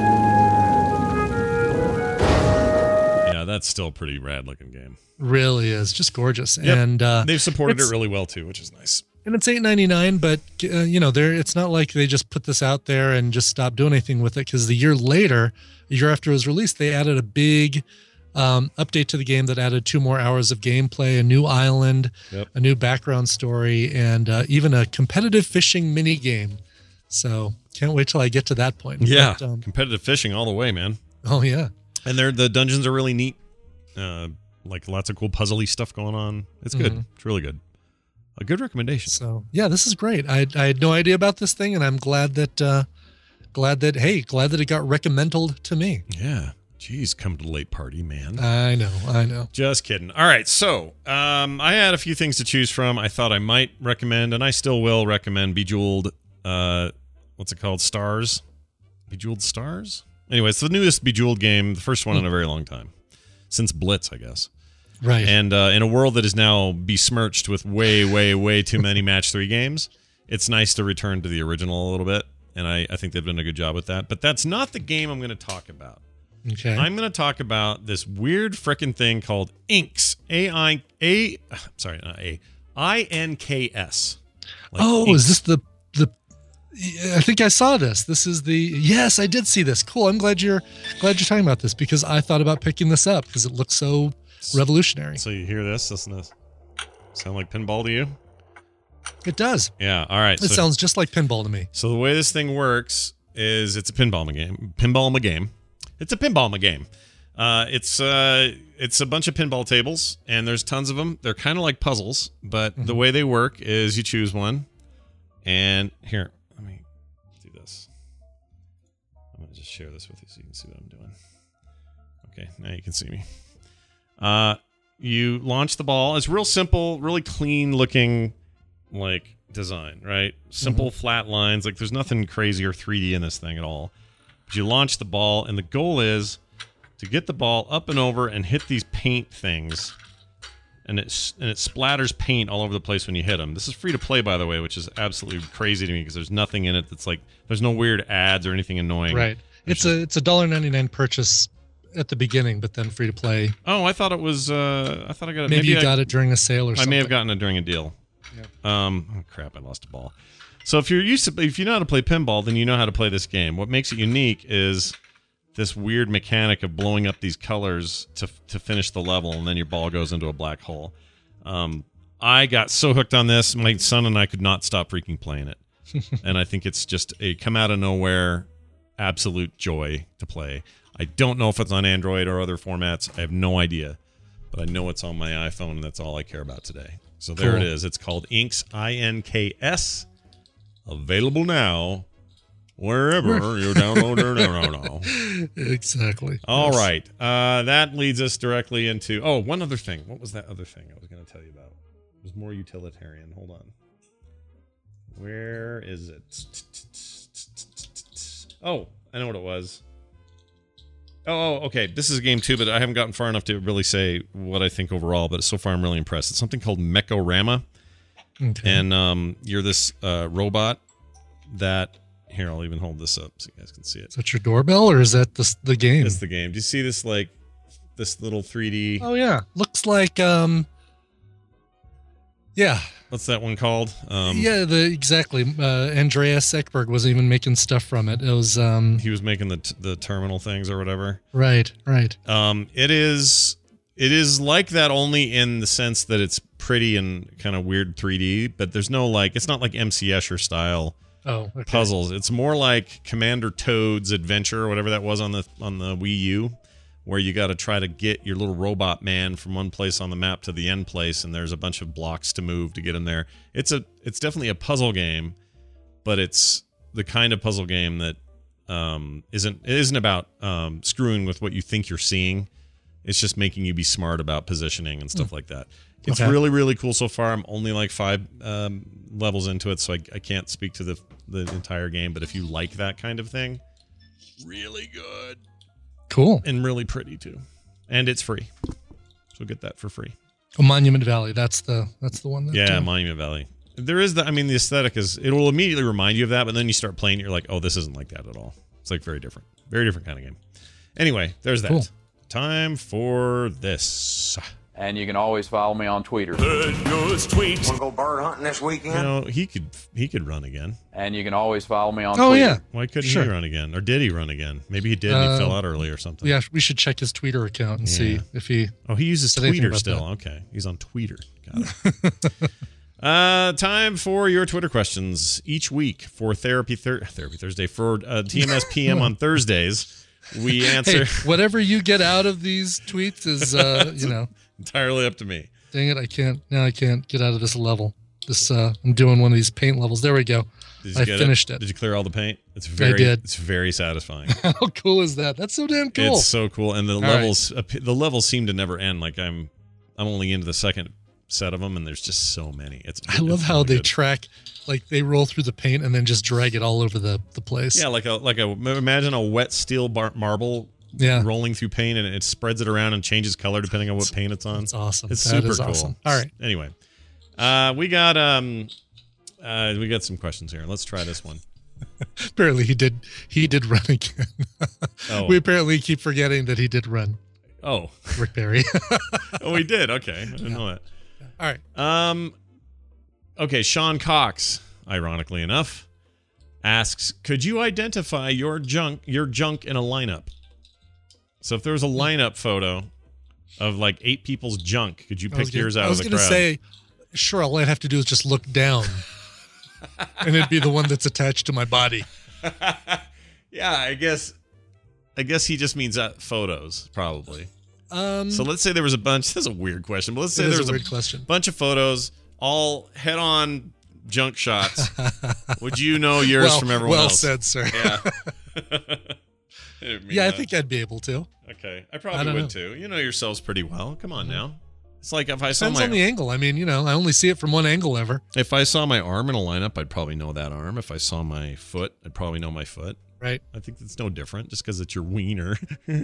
Yeah, that's still a pretty rad looking game.
Really is just gorgeous.
Yep.
And uh,
They've supported it
it's-
really well too, which is nice.
and it's eight ninety-nine, but uh, you know, there it's not like they just put this out there and just stopped doing anything with it, because the year later, a year after it was released, they added a big um, update to the game that added two more hours of gameplay, a new island,
Yep.
a new background story, and uh, even a competitive fishing mini game. So can't wait till I get to that point.
Yeah,
But, um,
competitive fishing all the way, man.
oh yeah.
And they're, the dungeons are really neat. Uh, like lots of cool puzzly stuff going on. It's good.
Mhm.
It's really good. A good recommendation.
So yeah, this is great. I I had no idea about this thing, and I'm glad that uh, glad that hey, glad that it got recommended to me.
Yeah. Jeez, come to the late party, man.
I know, I know.
Just kidding. All right, so um, I had a few things to choose from. I thought I might recommend, and I still will recommend Bejeweled. Uh, what's it called? Stars. Bejeweled Stars. Anyway, it's the newest Bejeweled game, the first one in a very long time, since Blitz, I guess.
Right.
And uh, in a world that is now besmirched with way, way, way too many match three games, it's nice to return to the original a little bit, and I, I think they've done a good job with that. But that's not the game I'm going to talk about.
okay.
I'm going to talk about this weird frickin' thing called Inks. A I A. Sorry, not A. I N K S. Like
oh,
Inks.
is this the the? I think I saw this. This is the yes, I did see this. Cool. I'm glad you're glad you're talking about this, because I thought about picking this up because it looks so revolutionary.
So you hear this? Listen to this. Sound like pinball to you?
It does.
Yeah. All right.
It
so,
sounds just like pinball to me.
so the way this thing works is it's a pinball game. Pinball game. It's a pinball game. Uh, it's uh, it's a bunch of pinball tables, and there's tons of them. They're kind of like puzzles, but mm-hmm. the way they work is you choose one, and here, let me do this. I'm gonna just share this with you so you can see what I'm doing. Okay, now you can see me. Uh, you launch the ball. It's real simple, really clean looking, like design, right? Simple mm-hmm. flat lines. Like there's nothing crazy or three D in this thing at all. But you launch the ball, and the goal is to get the ball up and over and hit these paint things, and it and it splatters paint all over the place when you hit them. This is free to play, by the way, which is absolutely crazy to me because there's nothing in it that's like there's no weird ads or anything annoying.
Right. It's, it's just, a it's a one dollar ninety-nine purchase at the beginning, but then free to play.
Oh, I thought it was. Uh, I thought I got it.
Maybe,
maybe
you
I,
got it during a sale or something.
I may have gotten it during a deal. Yeah. Um. Oh crap! I lost a ball. So if you're used to, if you know how to play pinball, then you know how to play this game. What makes it unique is this weird mechanic of blowing up these colors to to finish the level, and then your ball goes into a black hole. Um, I got so hooked on this, my son and I could not stop freaking playing it, and I think it's just a come out of nowhere, absolute joy to play. I don't know if it's on Android or other formats. I have no idea, but I know it's on my iPhone, and that's all I care about today. So there
cool.
it is. It's called Inks, I N K S. Available now, wherever you download it. No, no, no.
Exactly.
All
yes.
right. Uh, that leads us directly into. Oh, one other thing. What was that other thing I was going to tell you about? It was more utilitarian. Hold on. Where is it? Oh, I know what it was. Oh, okay. This is a game too, but I haven't gotten far enough to really say what I think overall. But so far, I'm really impressed. It's something called Mechorama. Okay. And um, you're this uh, robot that here. I'll even hold this up so you guys can see it.
Is that your doorbell, or is that the the game?
It's the game. Do you see this like this little three D?
Oh yeah, looks like um. Yeah.
What's that one called? Um,
yeah, the exactly. Uh, Andreas Ekberg was even making stuff from it. It was um.
He was making the t- the terminal things or whatever.
Right. Right.
Um. It is. It is like that only in the sense that it's pretty and kind of weird three D, but there's no like, it's not like M C Escher style
oh, okay.
puzzles. It's more like Commander Toad's Adventure or whatever that was on the on the Wii U, where you got to try to get your little robot man from one place on the map to the end place, and there's a bunch of blocks to move to get him there. It's a it's definitely a puzzle game, but it's the kind of puzzle game that um, isn't it isn't about um, screwing with what you think you're seeing. It's just making you be smart about positioning and stuff mm. like that. It's okay. really, really cool so far. I'm only like five um, levels into it, so I, I can't speak to the the entire game. But if you like that kind of thing, really good.
Cool.
And really pretty, too. And it's free. So get that for free.
Oh, Monument Valley. That's the that's the one. That,
yeah,
uh,
Monument Valley. There is the, I mean, the aesthetic is, it will immediately remind you of that, but then you start playing it, you're like, oh, this isn't like that at all. It's like very different. Very different kind of game. Anyway, there's that. Cool. Time for this.
And you can always follow me on Twitter.
Just tweet. Want to go bird hunting this weekend?
You know, he could he could run again.
And you can always follow me on
oh,
Twitter.
yeah.
Why couldn't
sure.
he run again? Or did he run again? Maybe he did and
uh,
he fell out early or something.
Yeah, we should check his Twitter account and yeah. see if he...
Oh, he uses Twitter still. That. Okay, he's on Twitter. Got it. uh, time for your Twitter questions. Each week for Therapy, Thur- Therapy Thursday, for uh, T M S P M on Thursdays, we answer...
Hey, whatever you get out of these tweets is, uh, you know...
entirely up to me.
Dang it, I can't, now I can't get out of this level. This, uh, I'm doing one of these paint levels. There we go.
Did you
I
get
finished
it?
it.
Did you clear all the paint? It's very,
I did.
It's very satisfying.
How cool is that? That's so damn cool.
It's so cool. And the
all
levels, right. uh, the levels seem to never end. Like I'm, I'm only into the second set of them, and there's just so many. It's.
I love
it's
how
really
they
good.
track, like they roll through the paint and then just drag it all over the, the place.
Yeah, like a like a imagine a wet steel bar- marble.
Yeah.
Rolling through paint, and it spreads it around and changes color depending on what paint it's on.
That's awesome.
It's
that
super
is
cool.
Awesome. All right.
Anyway, uh, we got um, uh, we got some questions here. Let's try this one.
Apparently, he did. He did run again.
Oh.
We apparently keep forgetting that he did run.
Oh,
Rick Barry.
Oh, we did. Okay, I didn't
yeah.
know that.
All right.
Um. Okay, Sean Cox, ironically enough, asks, "Could you identify your junk your junk in a lineup?" So if there was a lineup photo of like eight people's junk, could you pick
gonna,
yours out
I was
of the
gonna
crowd?
say, Sure, all I'd have to do is just look down, and it'd be the one that's attached to my body.
Yeah, I guess. I guess he just means uh, photos, probably.
Um,
so let's say there was a bunch. This is a weird question, but let's say
It is
there
a
was
weird
a
question.
bunch of photos, all head-on junk shots. Would you know yours
well,
from everyone
well
else?
said, sir.
Yeah. I didn't mean
Yeah, I
that.
think I'd be able to.
Okay, I
I
probably
don't
would
know.
too. You know yourselves pretty well. Come on now. It's like if I saw
Depends
my
on the angle. I mean, you know, I only see it from one angle ever.
if I saw my arm in a lineup, I'd probably know that arm. If I saw my foot, I'd probably know my foot.
Right.
I think it's no different just because it's your wiener.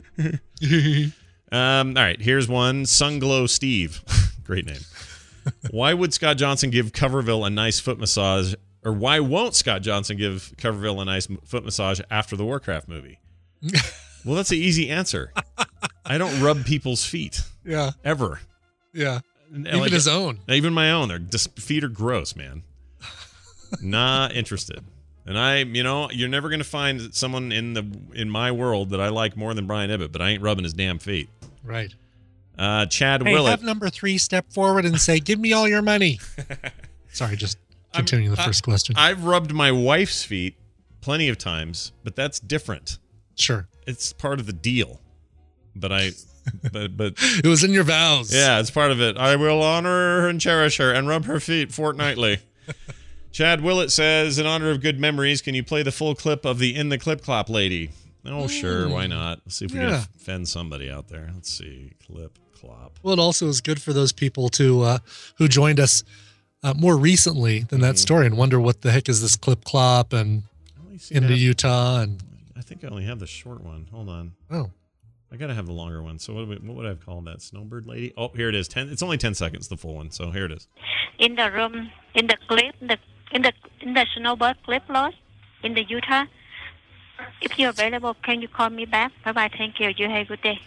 um, all right, here's one. Sunglow Steve. Great name. Why would Scott Johnson give Coverville a nice foot massage, or why won't Scott Johnson give Coverville a nice m- foot massage after the Warcraft movie? Well, that's an easy answer. I don't rub people's feet
Yeah.
ever.
Yeah.
And,
Even
like,
his own.
Even my own. Their dis- feet are gross, man. Not interested. And I, you know, you're never going to find someone in the in my world that I like more than Brian Ibbett, but I ain't rubbing his damn feet.
Right.
Uh, Chad
Hey,
Willett.
have number three step forward and say, "Give me all your money." Sorry, just continuing the
I-
first question.
I've rubbed my wife's feet plenty of times, but that's different.
Sure.
It's part of the deal. But I, but but
It was in your vows.
yeah, it's part of it. I will honor her and cherish her and rub her feet fortnightly. Chad Willett says, in honor of good memories, can you play the full clip of the In the Clip Clop lady? Oh, sure. Why not? Let's see if we
Yeah.
can offend somebody out there. Let's see. Clip Clop.
Well, it also is good for those people to uh, who joined us uh, more recently than that story and wonder what the heck is this clip clop and
I only see
into
that-
Utah and
I think I only have the short one. Hold on.
oh,
I gotta have the longer one. So what, do we, what would I have called that? Snowbird lady? Oh, here it is. Ten. It's only ten seconds. The full one. So here it is.
In the room, in the clip, the in the in the Snowbird Clip Lodge in the Utah. If you're available, can you call me back? Bye bye. Thank you. You have a good day.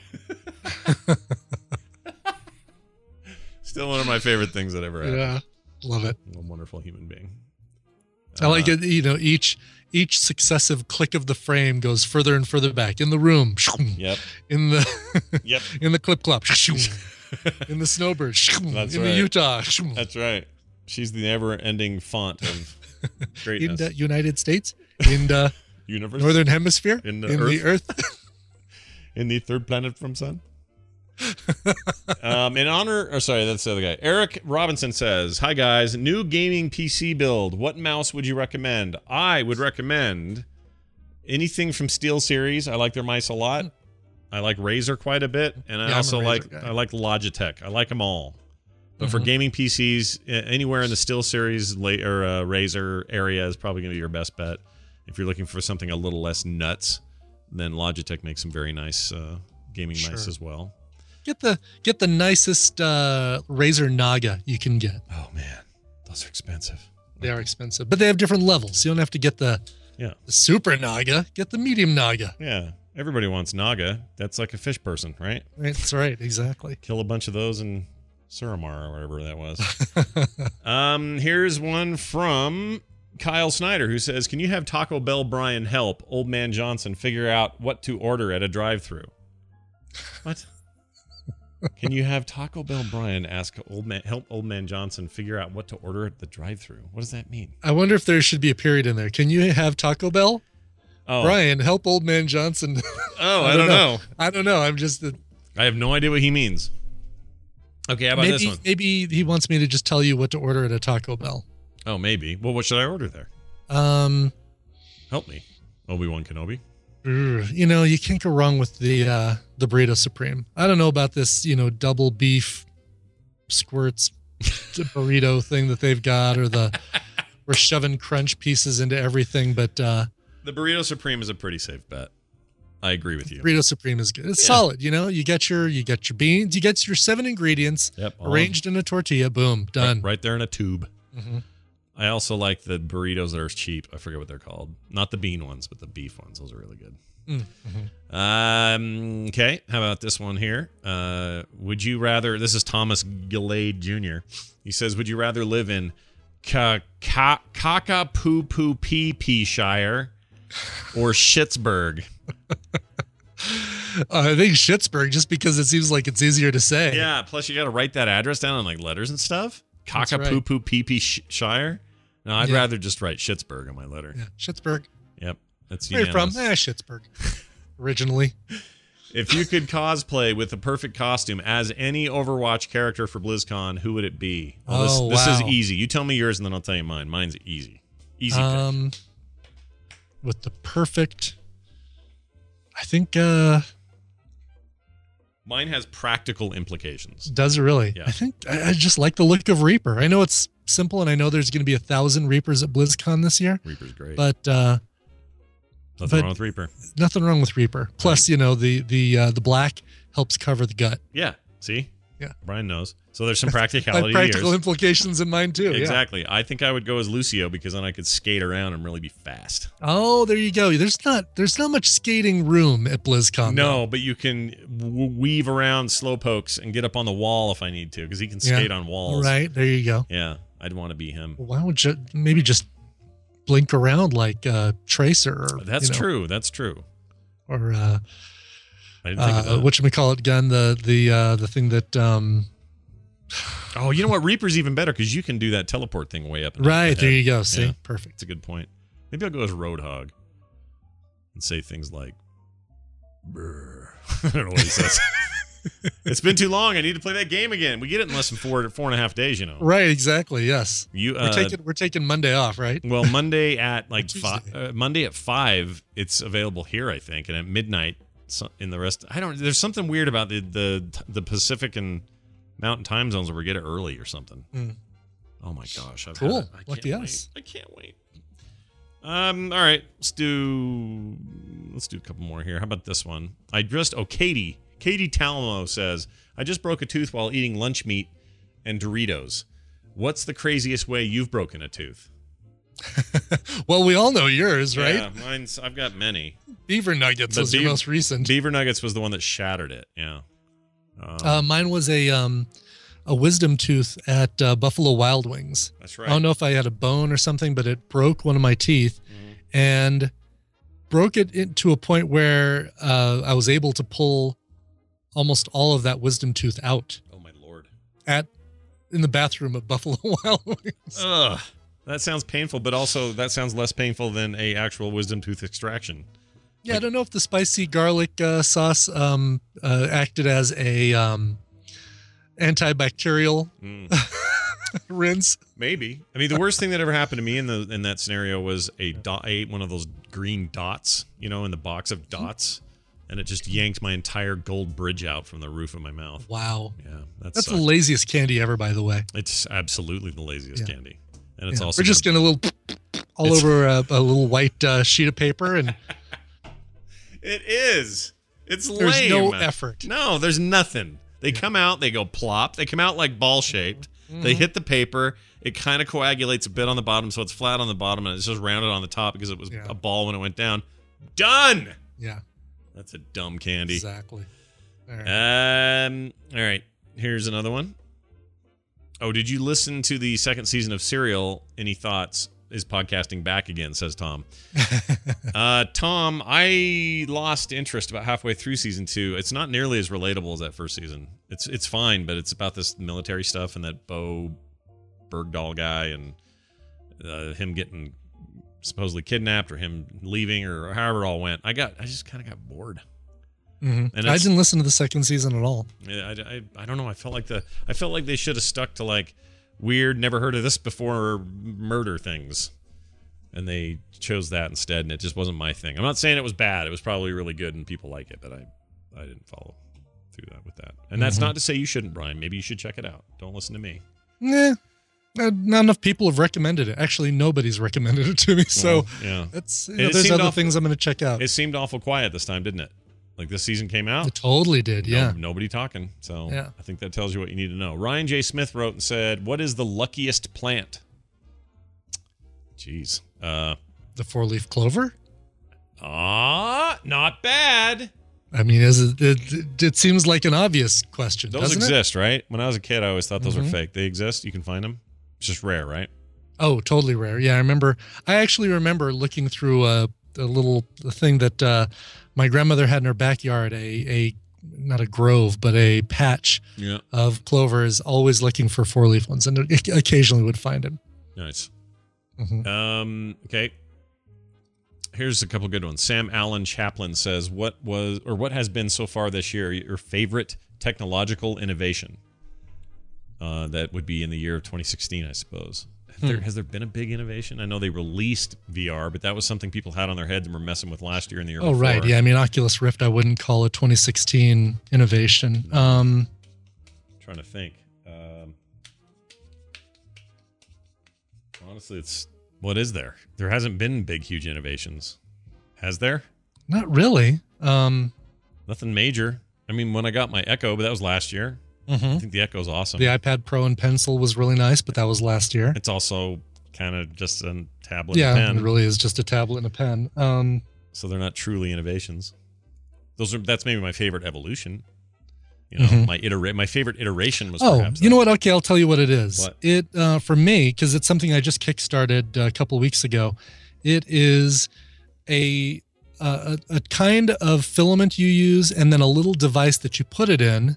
Still one of my favorite things that ever happened.
yeah, love it.
A wonderful human being.
I like
Uh,
it. You know, each each successive click of the frame goes further and further back in the room.
Yep.
In the
Yep.
in the clip clop. In the snowbird.
That's
in
right.
the Utah.
That's right. She's the never-ending font of
In
greatness.
the United States. In the
Universe.
Northern Hemisphere.
In the
in the Earth.
In the third planet from sun. um, in honor, or sorry, that's the other guy. Eric Robinson says, "Hi guys, new gaming P C build. What mouse would you recommend? I would recommend anything from SteelSeries. I like their mice a lot. I like Razer quite a bit, and I
Yeah, I'm a
also
Razer
like
guy.
I like Logitech. I like them all. But for
Mhm.
gaming P Cs, a- anywhere in the SteelSeries la- or uh, Razer area is probably going to be your best bet. If you're looking for something a little less nuts, then Logitech makes some very nice uh, gaming mice
Sure.
as well.
Get the get the nicest uh, Razer Naga you can get.
Oh man, those are expensive.
They are expensive, but they have different levels. You don't have to get the,
Yeah.
the super Naga. Get the medium Naga.
Yeah, everybody wants Naga. That's like a fish person, right?
Right, that's right. Exactly.
Kill a bunch of those in Suramar or whatever that was. um, here's one from Kyle Snyder who says, "Can you have Taco Bell Brian help Old Man Johnson figure out what to order at a drive-thru?" What? Can you have Taco Bell Brian ask old man help Old Man Johnson figure out what to order at the drive-thru? What does that mean?
I wonder if there should be a period in there. Can you have Taco Bell?
Oh,
Brian, help old man Johnson.
Oh, I, don't know.
I don't know. I'm just uh,
I have no idea what he means. Okay, how about
maybe
this one?
maybe he wants me to just tell you what to order at a Taco Bell.
Oh, maybe. Well, what should I order there?
Um,
Help me, Obi-Wan Kenobi.
you know, you can't go wrong with the uh, the burrito supreme. I don't know about this, you know, double beef squirts burrito thing that they've got, or the we're shoving crunch pieces into everything, but uh,
The Burrito Supreme is a pretty safe bet. I agree with you.
burrito supreme is good. It's
Yeah.
solid. You know, you get your you get your beans, you get your seven ingredients
Yep, all
arranged in a tortilla. Boom, done.
Right, right there in a tube.
Mhm.
I also like the burritos that are cheap. I forget what they're called. Not the bean ones, but the beef ones. Those are really good.
Mm-hmm.
Um, okay, how about this one here? Uh, would you rather? This is Thomas Gillade Junior He says, "Would you rather live in Kaka-Poo-Poo-Pee-Pee Shire or Schittsburg?"
Uh, I think Schittsburg, just because it seems like it's easier to say.
Yeah. Plus, you got to write that address down on like letters and stuff.
That's right.
Cockapoo Pee Pee Shire? No, I'd
Yeah.
rather just write Schittsburg on my letter.
Yeah, Schittsburg.
Yep. That's
Where you from?
unanimous.
Eh, Schittsburg. Originally.
If you could cosplay with the perfect costume as any Overwatch character for BlizzCon, who would it be? Well, this,
Oh,
this is
wow.
easy. You tell me yours, and then I'll tell you mine. Mine's easy. Easy pick.
Um, with the perfect, I think, uh,
Mine has practical implications.
does it really?
Yeah.
I think I, I just like the look of Reaper. I know it's simple, and I know there's going to be a thousand Reapers at BlizzCon this year,
Reaper's great.
but uh,
Nothing
but-
wrong with Reaper.
nothing wrong with Reaper. Plus, you know, the the uh, the black helps cover the gut.
Yeah. See?
Yeah.
Brian knows. So there's some
I
practicality
have
to
practical
yours.
implications in mine too. Yeah.
Exactly. I think I would go as Lucio because then I could skate around and really be fast.
Oh, there you go. There's not there's not much skating room at BlizzCon.
No,
though.
but you can w- weave around slow pokes and get up on the wall if I need to because he can
Yeah.
skate on walls.
Right there you go.
Yeah. I'd want to be him.
Why would you maybe just blink around like uh, Tracer? Or,
That's
you know,
true. That's true.
Or uh,
I didn't think of
uh,
that.
what you call it gun? The the uh, the thing that um,
Oh, you know what? Reaper's even better because you can do that teleport thing way up. and
right
up the
there
head.
you go. See,
Yeah.
perfect.
That's a good point. Maybe I'll go as Roadhog and say things like, "Brr." I don't know what he says. It's been too long. I need to play that game again. We get it in less than four four and a half days. You know.
Right, exactly. Yes,
You
we're
uh,
taking we're taking Monday off, right?
well Monday at like
Tuesday.
five. Uh, Monday at five. It's available here, I think, and at midnight so- in the rest. I don't. There's something weird about the the the Pacific and Mountain time zones where we get it early or something.
Mm.
Oh my gosh! I've
Cool.
had it. I
Lucky
can't
us.
wait. I can't wait. Um. All right. Let's do. Let's do a couple more here. How about this one? I just. Oh, Katie. Katie Talmo says, "I just broke a tooth while eating lunch meat and Doritos. What's the craziest way you've broken a tooth?"
Well, we all know yours, right?
Yeah, mine's. I've got many.
Beaver Nuggets
But
was your
Beaver-
most recent.
Beaver Nuggets was the one that shattered it. Yeah. Um,
Uh, mine was a um, a wisdom tooth at uh, Buffalo Wild Wings.
that's
I
right.
don't know if I had a bone or something, but it broke one of my teeth
Mhm.
and broke it in- to a point where uh, I was able to pull almost all of that wisdom tooth out
Oh my lord.
at in the bathroom at Buffalo Wild Wings.
Ugh. That sounds painful, but also that sounds less painful than a actual wisdom tooth extraction.
Yeah, I don't know if the spicy garlic uh, sauce um, uh, acted as a um, antibacterial
Mm.
rinse.
Maybe. I mean, the worst thing that ever happened to me in the in that scenario was a dot. I ate one of those green dots, you know, in the box of dots, and it just yanked my entire gold bridge out from the roof of my mouth.
Wow.
Yeah, that's
That's the laziest candy ever, by the way.
It's absolutely the laziest
Yeah.
candy, and it's
Yeah.
also
We're just
gonna-
getting a little all
It's-
over a, a little white uh, sheet of paper, and
It is. It's
there's
lame.
no effort.
No, there's nothing. They come out, they go plop. They come out like ball shaped. They hit the paper. It kind of coagulates a bit on the bottom, so it's flat on the bottom, and it's just rounded on the top because it was
Yeah.
a ball when it went down. Done.
Yeah,
That's a dumb candy.
exactly. All right.
Um. All right. Here's another one. Oh, did you listen to the second season of Serial? Any thoughts? Is podcasting back again? Says Tom. uh, Tom, I lost interest about halfway through season two. It's not nearly as relatable as that first season. It's it's fine, but it's about this military stuff and that Bo Bergdahl guy and uh, him getting supposedly kidnapped or him leaving or however it all went. I got I just kind of got bored.
Mhm.
And
I
it's-
didn't listen to the second season at all.
I, I, I don't know. I felt like the I felt like they should have stuck to like weird, never heard of this before murder things, and they chose that instead, and it just wasn't my thing. I'm not saying it was bad. It was probably really good, and people like it, but I I didn't follow through that with that. And that's
Mhm.
not to say you shouldn't, Brian. Maybe you should check it out. Don't listen to me.
Nah, uh, not enough people have recommended it. Actually, nobody's recommended it to me. So
Well, yeah,
that's you
And
know,
it
there's
seemed
other
awful-
things I'm going to check out.
it seemed awful quiet this time, didn't it? Like this season came out.
It totally did.
No-
Yeah.
nobody talking. So
Yeah.
I think that tells you what you need to know. Ryan J. Smith wrote and said, "What is the luckiest plant?" Jeez. Uh,
The four leaf clover.
ah, not bad.
I mean, is it, it? It seems like an obvious question.
Those
doesn't it?
exist, right? When I was a kid, I always thought those were
Mhm.
fake. They exist. You can find them. It's just rare, right?
Oh, totally rare. Yeah, I remember. I actually remember looking through a, a little thing that uh, my grandmother had in her backyard. A a not a grove, but a patch
Yeah.
of clovers, always looking for four leaf ones, and occasionally would find them.
Nice.
Mhm.
Um, okay. Here's a couple good ones. Sam Allen Chaplin says, "What was or what has been so far this year your favorite technological innovation?" Uh, that would be in the year of twenty sixteen, I suppose. Have there,
Hmm.
has there been a big innovation? I know they released V R, but that was something people had on their heads and were messing with last year and the year
Oh,
before.
right. Yeah. I mean, Oculus Rift, I wouldn't call a twenty sixteen innovation. Um,
trying to think. Um, honestly, it's what is there? There hasn't been big, huge innovations. Has there?
not really. Um,
Nothing major. I mean, when I got my Echo, but that was last year.
mhm.
I think the Echo's awesome.
The iPad Pro and Pencil was really nice, but that was last year.
It's also kind of just a tablet
Yeah,
and pen,
it really is just a tablet and a pen. Um,
so they're not truly innovations. Those are that's maybe my favorite evolution. You know,
Mhm.
my iterate my favorite iteration was
oh,
perhaps
you know
that.
what? Okay, I'll tell you what it is.
What?
It uh, for me, because it's something I just kickstarted a couple weeks ago. It is a, a a kind of filament you use, and then a little device that you put it in,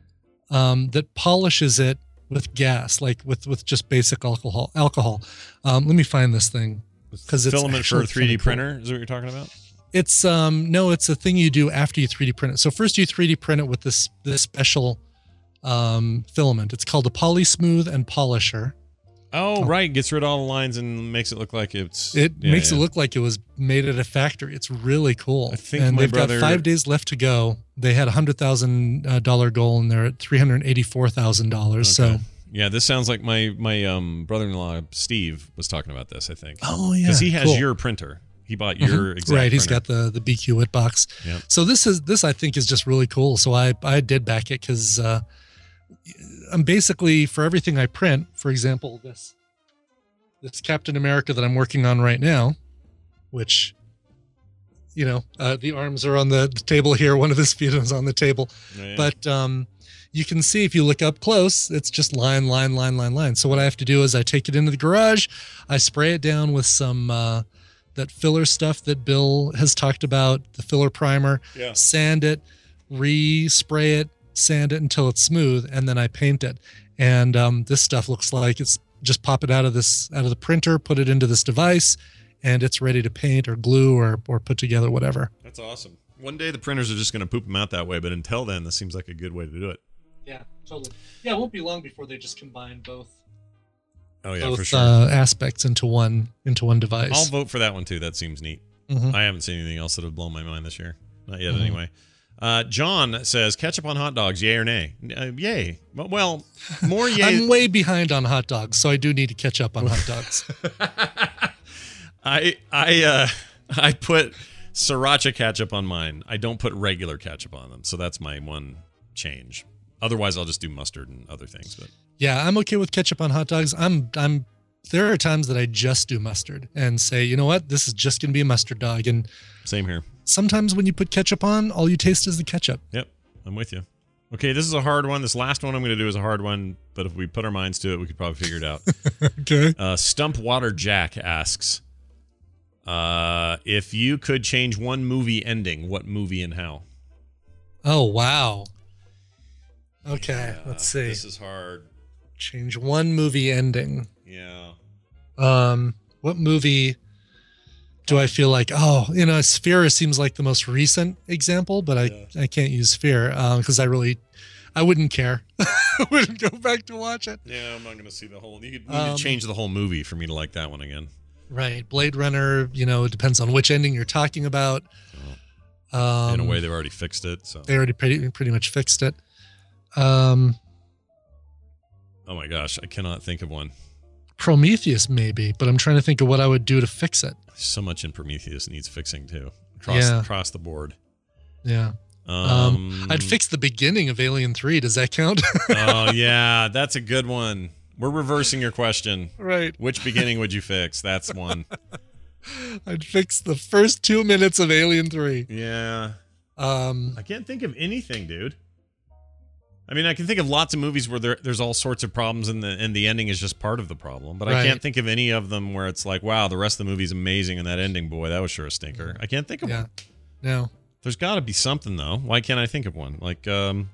um, that polishes it with gas, like with with just basic alcohol. Alcohol. Um, let me find this thing because it's
filament for a
actually
three D
kinda cool.
printer is what you're talking about.
It's um no, it's a thing you do after you three D print it. So first you three D print it with this this special um filament. It's called a Polysmooth and Polisher.
Oh, right, gets rid of all the lines and makes it look like it's.
It
yeah,
makes
yeah.
it look like it was made at a factory. It's really cool.
I think
and
my
they've
brother-
got five days left to go. They had a hundred thousand uh, dollar goal, and they're at three hundred eighty four thousand dollars.
Okay.
So
Yeah, this sounds like my my um brother-in-law Steve was talking about this. I think.
oh yeah,
because he has
cool.
your printer. He bought your
Mhm.
exact
right. He's
printer.
got the the B Q Whitbox.
Yeah.
So this is this I think is just really cool. So I I did back it because uh, I'm basically for everything I print. For example, this this Captain America that I'm working on right now, which you know uh, the arms are on the table here. One of his feet is on the table,
Yeah.
but um, you can see if you look up close, it's just line, line, line, line, line. So what I have to do is I take it into the garage, I spray it down with some uh, that filler stuff that Bill has talked about, the filler primer,
Yeah.
sand it, re-spray it, sand it until it's smooth, and then I paint it. And um, this stuff looks like it's just pop it out of this out of the printer, put it into this device, and it's ready to paint or glue or or put together, whatever.
That's awesome. One day the printers are just going to poop them out that way, but until then, this seems like a good way to do it.
Yeah, totally. Yeah, it won't be long before they just combine both.
Oh yeah,
both
for sure.
uh, aspects into one into one device.
I'll vote for that one too. That seems neat.
Mhm.
I haven't seen anything else that have blown my mind this year. Not yet,
Mhm.
anyway. Uh, John says, ketchup on hot dogs, yay or nay? Uh, yay. Well, more yay.
I'm way behind on hot dogs, so I do need to catch up on hot dogs.
I I uh, I put sriracha ketchup on mine. I don't put regular ketchup on them, so that's my one change. Otherwise, I'll just do mustard and other things. But
Yeah, I'm okay with ketchup on hot dogs. I'm I'm there are times that I just do mustard and say, you know what, this is just gonna be a mustard dog. And
same here.
sometimes when you put ketchup on, all you taste is the ketchup.
Yep, I'm with you. Okay, this is a hard one. This last one I'm going to do is a hard one, but if we put our minds to it, we could probably figure it out.
Okay.
Uh, Stump Water Jack asks, uh, if you could change one movie ending, what movie and how?
Oh wow. Okay,
Uh,
let's see.
This is hard.
Change one movie ending.
Yeah.
Um, what movie do I feel like? Oh, you know, Sphere seems like the most recent example, but I
Yeah.
I can't use Sphere because I really I wouldn't care. I wouldn't go back to watch it.
Yeah, I'm not going to see the whole. You could, you
Um,
need to change the whole movie for me to like that one again.
Right, Blade Runner. You know, it depends on which ending you're talking about. Um,
In a way, they've already fixed it. So.
they already pretty pretty much fixed it. Um,
Oh my gosh, I cannot think of one.
Prometheus maybe, but I'm trying to think of what I would do to fix it.
So much in Prometheus needs fixing too. Across,
Yeah.
across the board.
Yeah.
Um,
Um, I'd fix the beginning of Alien three. Does that count?
Oh yeah, that's a good one. We're reversing your question.
Right.
Which beginning would you fix? That's one.
I'd fix the first two minutes of Alien three.
Yeah.
Um,
I can't think of anything, dude. I mean, I can think of lots of movies where there, there's all sorts of problems and the and the ending is just part of the problem. But I
Right.
can't think of any of them where it's like, wow, the rest of the movie's amazing and that ending, boy, that was sure a stinker. I can't think of
yeah.
one.
No.
There's got to be something though. Why can't I think of one? Like, um,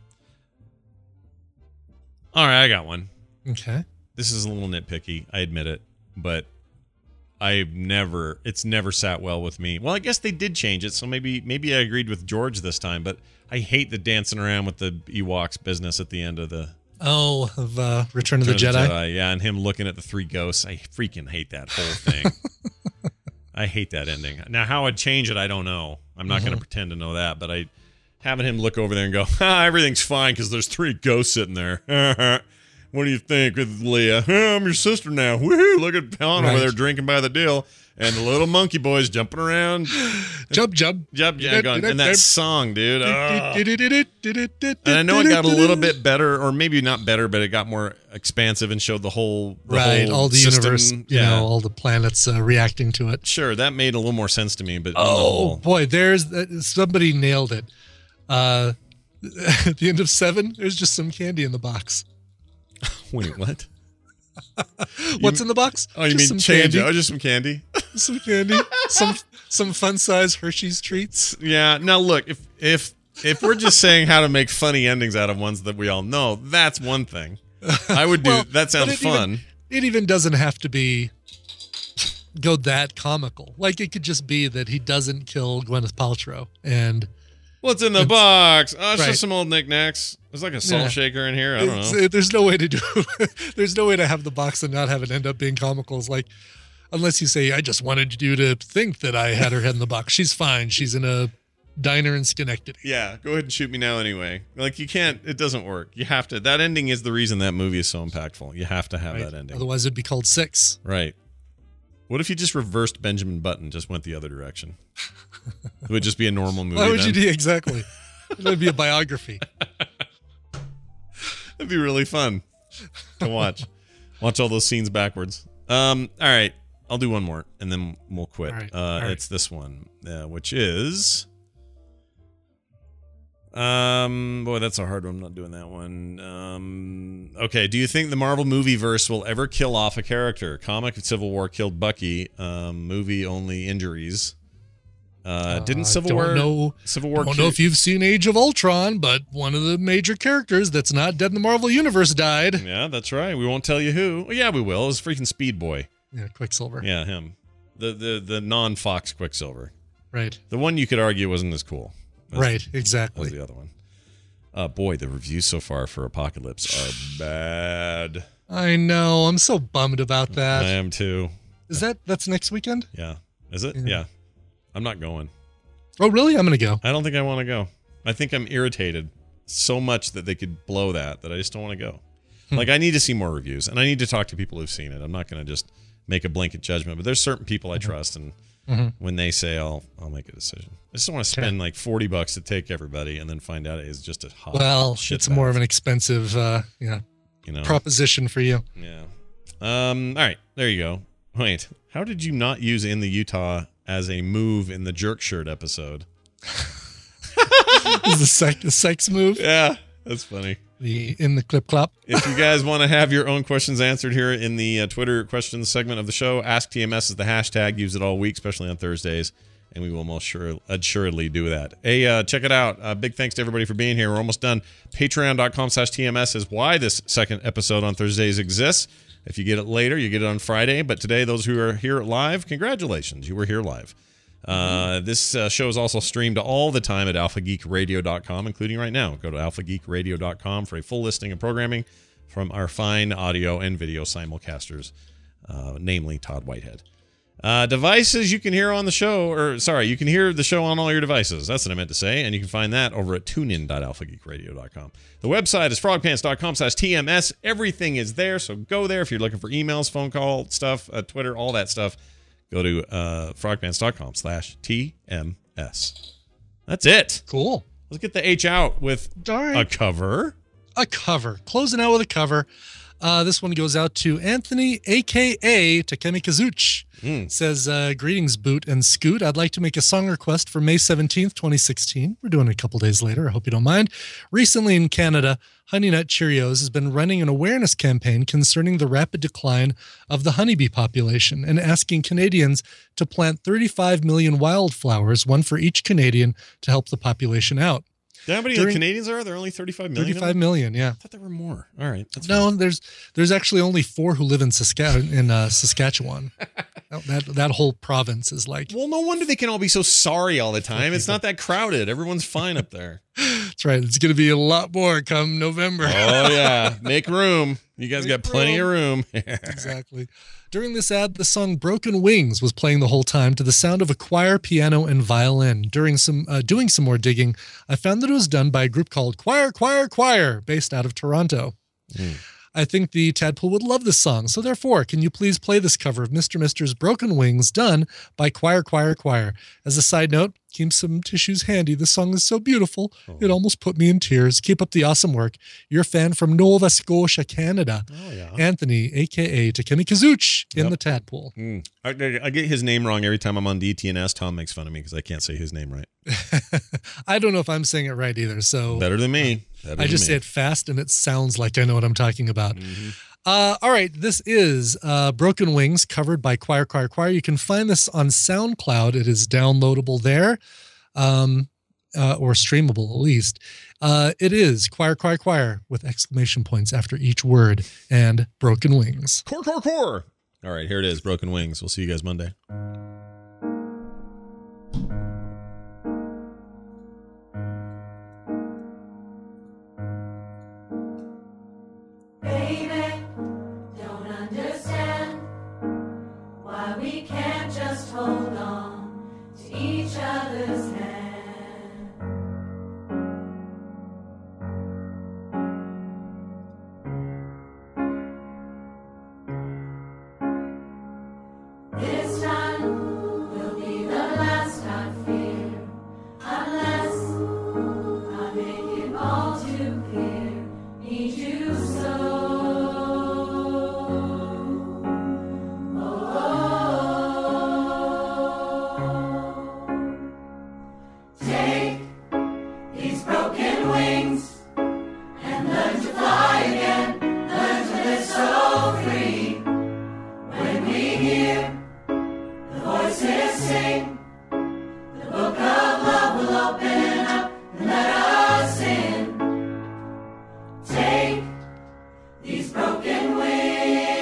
all right, I got one.
Okay.
This is a little nitpicky, I admit it, but I've never, it's never sat well with me. Well, I guess they did change it, so maybe maybe I agreed with George this time, but I hate the dancing around with the Ewoks business at the end of the
Oh, of uh, Return of the
Return
Jedi.
of the Jedi. Yeah, and him looking at the three ghosts. I freaking hate that whole thing. I hate that ending. Now, how I'd change it, I don't know. I'm not
Mm-hmm.
going to pretend to know that, but I having him look over there and go, ah, everything's fine because there's three ghosts sitting there. What do you think with Leia? Oh, I'm your sister now. Woohoo! Look at Han
Right.
over there drinking by the deal, and the little monkey boys jumping around.
Jump, jump.
Jump, yeah, going, and that song, dude. Oh. And I know
And
it got a little bit better, or maybe not better, but it got more expansive and showed the whole, the
right,
whole
all the
system.
universe, you
yeah.
know, all the planets uh, reacting to it.
Sure, that made a little more sense to me, but on the
Oh
whole-
boy, there's uh, somebody nailed it. Uh, at the end of seven, there's just some candy in the box.
wait, what?
What's in the box?
Oh, you
Just
mean
some
change?
candy.
Oh, just some candy.
Some candy, some some fun size Hershey's treats.
Yeah. Now look, if if if we're just saying how to make funny endings out of ones that we all know, that's one thing. I would do.
Well,
that sounds
but it
fun.
Even, it even doesn't have to be go that comical. Like it could just be that he doesn't kill Gwyneth Paltrow, and
What's in the box? Oh, it's
right.
just some old knickknacks. There's like a salt
Yeah.
shaker in here. I don't
it's-
know.
uh, there's no way to do. There's no way to have the box and not have it end up being comical. It's like, unless you say, "I just wanted you to think that I had her head in the box. She's fine. She's in a diner in Schenectady."
Yeah, go ahead and shoot me now anyway. Like you can't. It doesn't work. You have to. That ending is the reation that movie is so impactful. You have to have
Right?
that ending.
Otherwise, it'd be called Six.
Right. What if you just reversed Benjamin Button, just went the other direction? It would just be a normal movie.
Why would
then.
you do exactly? It'd be a biography.
It'd be really fun to watch. Watch all those scenes backwards. Um. All right, I'll do one more, and then we'll quit.
All right,
Uh,
all right.
It's this one, uh, which is. Um. Boy, that's a hard one. I'm not doing that one. Um. Okay. Do you think the Marvel movie verse will ever kill off a character? Comic Civil War killed Bucky. Um. Movie only injuries. Uh. Didn't
Uh,
Civil
don't
War?
know-
Civil War.
I don't
ki-
know if you've seen Age of Ultron, but one of the major characters that's not dead in the Marvel Universe died.
Yeah, that's right. We won't tell you who. Well, yeah, we will. It was freaking Speed Boy.
Yeah, Quicksilver.
Yeah, him. The the the non-Fox Quicksilver.
Right.
The one you could argue wasn't as cool. as-
Right,
As
exactly.
the other one. Uh, boy, the reviews so far for Apocalypse are bad.
I know. I'm so bummed about
I
that.
am too.
Is that that's next weekend?
Yeah. Is it?
Yeah.
Yeah. I'm not going.
Oh, really? I'm gonna go.
I don't think I want to go. I think I'm irritated so much that they could blow that that I just don't want to go.
Hmm.
Like I need to see more reviews and I need to talk to people who've seen it. I'm not going to just make a blanket judgment, but there's certain people I trust, and
Mhm.
when they say I'll I'll make a decision. I just don't want to spend like forty bucks to take everybody and then find out it's just a hot
Well,
shit
it's
bag,
more of an expensive, uh, yeah,
you know.
proposition for you.
Yeah. Um. All right. There you go. Wait. How did you not use in the Utah as a move in the jerk shirt episode?
Is the, sex, the sex move?
Yeah, that's funny.
The in the clip clop.
If you guys want to have your own questions answered here in the uh, Twitter questions segment of the show, Ask T M S is the hashtag. Use it all week, especially on Thursdays, and we will most sure assuredly do that. Hey, uh, check it out. Uh, big thanks to everybody for being here. We're almost done. Patreon.com slash TMS is why this second episode on Thursdays exists. If you get it later, you get it on Friday. But today, those who are here live, congratulations. You were here live. Uh, this uh, show is also streamed all the time at alpha geek radio dot com, including right now. Go to alpha geek radio dot com for a full listing of programming from our fine audio and video simulcasters, uh, namely Todd Whitehead. Uh, devices you can hear on the show, or sorry, you can hear the show on all your devices. That's what I meant to say. And you can find that over at tune in dot alpha geek radio dot com. The website is frogpants dot com slash T M S. Everything is there, so go there if you're looking for emails, phone call stuff, uh, Twitter, all that stuff. Go to uh, frogpants dot com slash T M S. That's it.
Cool.
Let's get the H out with
All right.
a cover.
A cover. Closing out with a cover. Uh, this one goes out to Anthony, a k a. Takemi Kazuch.
Mm.
Says, uh, greetings, Boot and Scoot. I'd like to make a song request for May seventeenth, twenty sixteen. We're doing it a couple days later. I hope you don't mind. Recently in Canada, Honey Nut Cheerios has been running an awareness campaign concerning the rapid decline of the honeybee population and asking Canadians to plant thirty-five million wildflowers, one for each Canadian, to help the population out.
How many
During-
Canadians are there? Only thirty-five million?
thirty-five million, yeah.
I thought there were more. All right. That's
No,
fine.
there's there's actually only four who live in Saska- in uh, Saskatchewan. that that whole province is like,
Well, no wonder they can all be so sorry all the time. It's not that crowded. Everyone's fine up there.
that's right. It's going to be a lot more come November.
Oh, yeah. Make room. You guys
Make
got plenty
room.
of room.
Exactly. During this ad, the song Broken Wings was playing the whole time to the sound of a choir, piano, and violin. During some uh, doing some more digging, I found that it was done by a group called Choir, Choir, Choir, based out of Toronto.
Mm.
I think the Tadpole would love this song, so therefore, can you please play this cover of Mister Mister's Broken Wings done by Choir, Choir, Choir? As a side note, keep some tissues handy. This song is so beautiful,
Oh.
it almost put me in tears. Keep up the awesome work. Your fan from Nova Scotia, Canada,
Oh, yeah.
Anthony, a k a. Takemi Kazuch, in
Yep.
the Tadpole.
Mm. I, I- I get his name wrong every time I'm on D T N S. Tom makes fun of me because I can't say his name right.
I don't know if I'm saying it right either, so
Better than me. Better
I just
than
say
me.
it fast and it sounds like I know what I'm talking about.
Mhm.
Uh, all right, this is uh, Broken Wings, covered by Choir, Choir, Choir. You can find this on SoundCloud. It is downloadable there, um, uh, or streamable at least. Uh, it is Choir, Choir, Choir with exclamation points after each word and Broken Wings.
Core, core, core. All right, here it is. Broken Wings. We'll see you guys Monday.
Baby, don't understand why we can't just hold on to each other's hand. This time will be the last, I fear, unless I make it all too clear. Need you so. Take these broken wings and learn to fly again. Learn to live so free. When we hear the voices sing, the book of love will open up and let us in. Take these broken wings.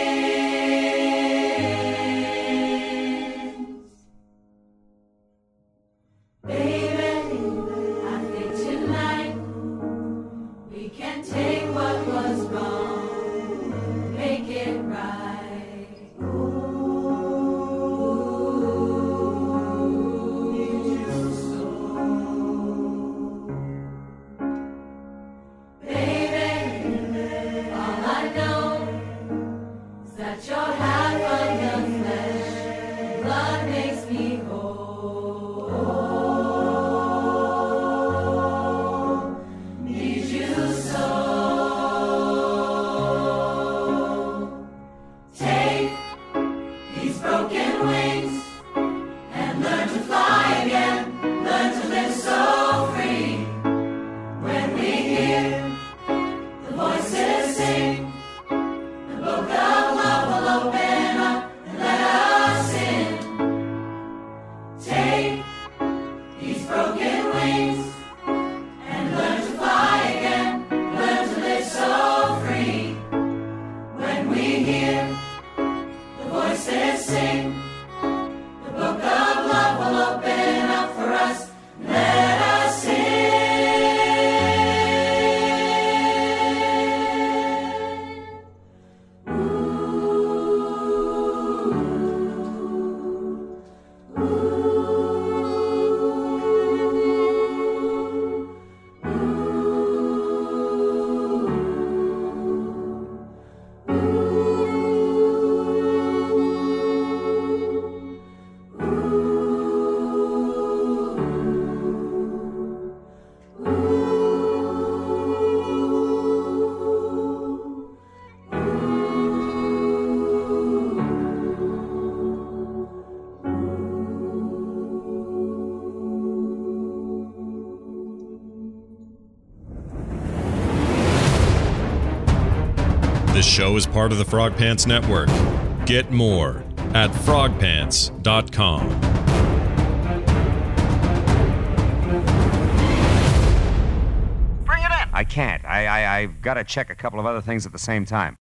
Baby, I think tonight we can take what was wrong, make it right. Ooh, need you so. Baby, all I know is that you're half of the flesh, and blood makes me whole.
This show is part of the Frog Pants Network. Get more at frog pants dot com.
I can't. I, I, I've got to check a couple of other things at the same time.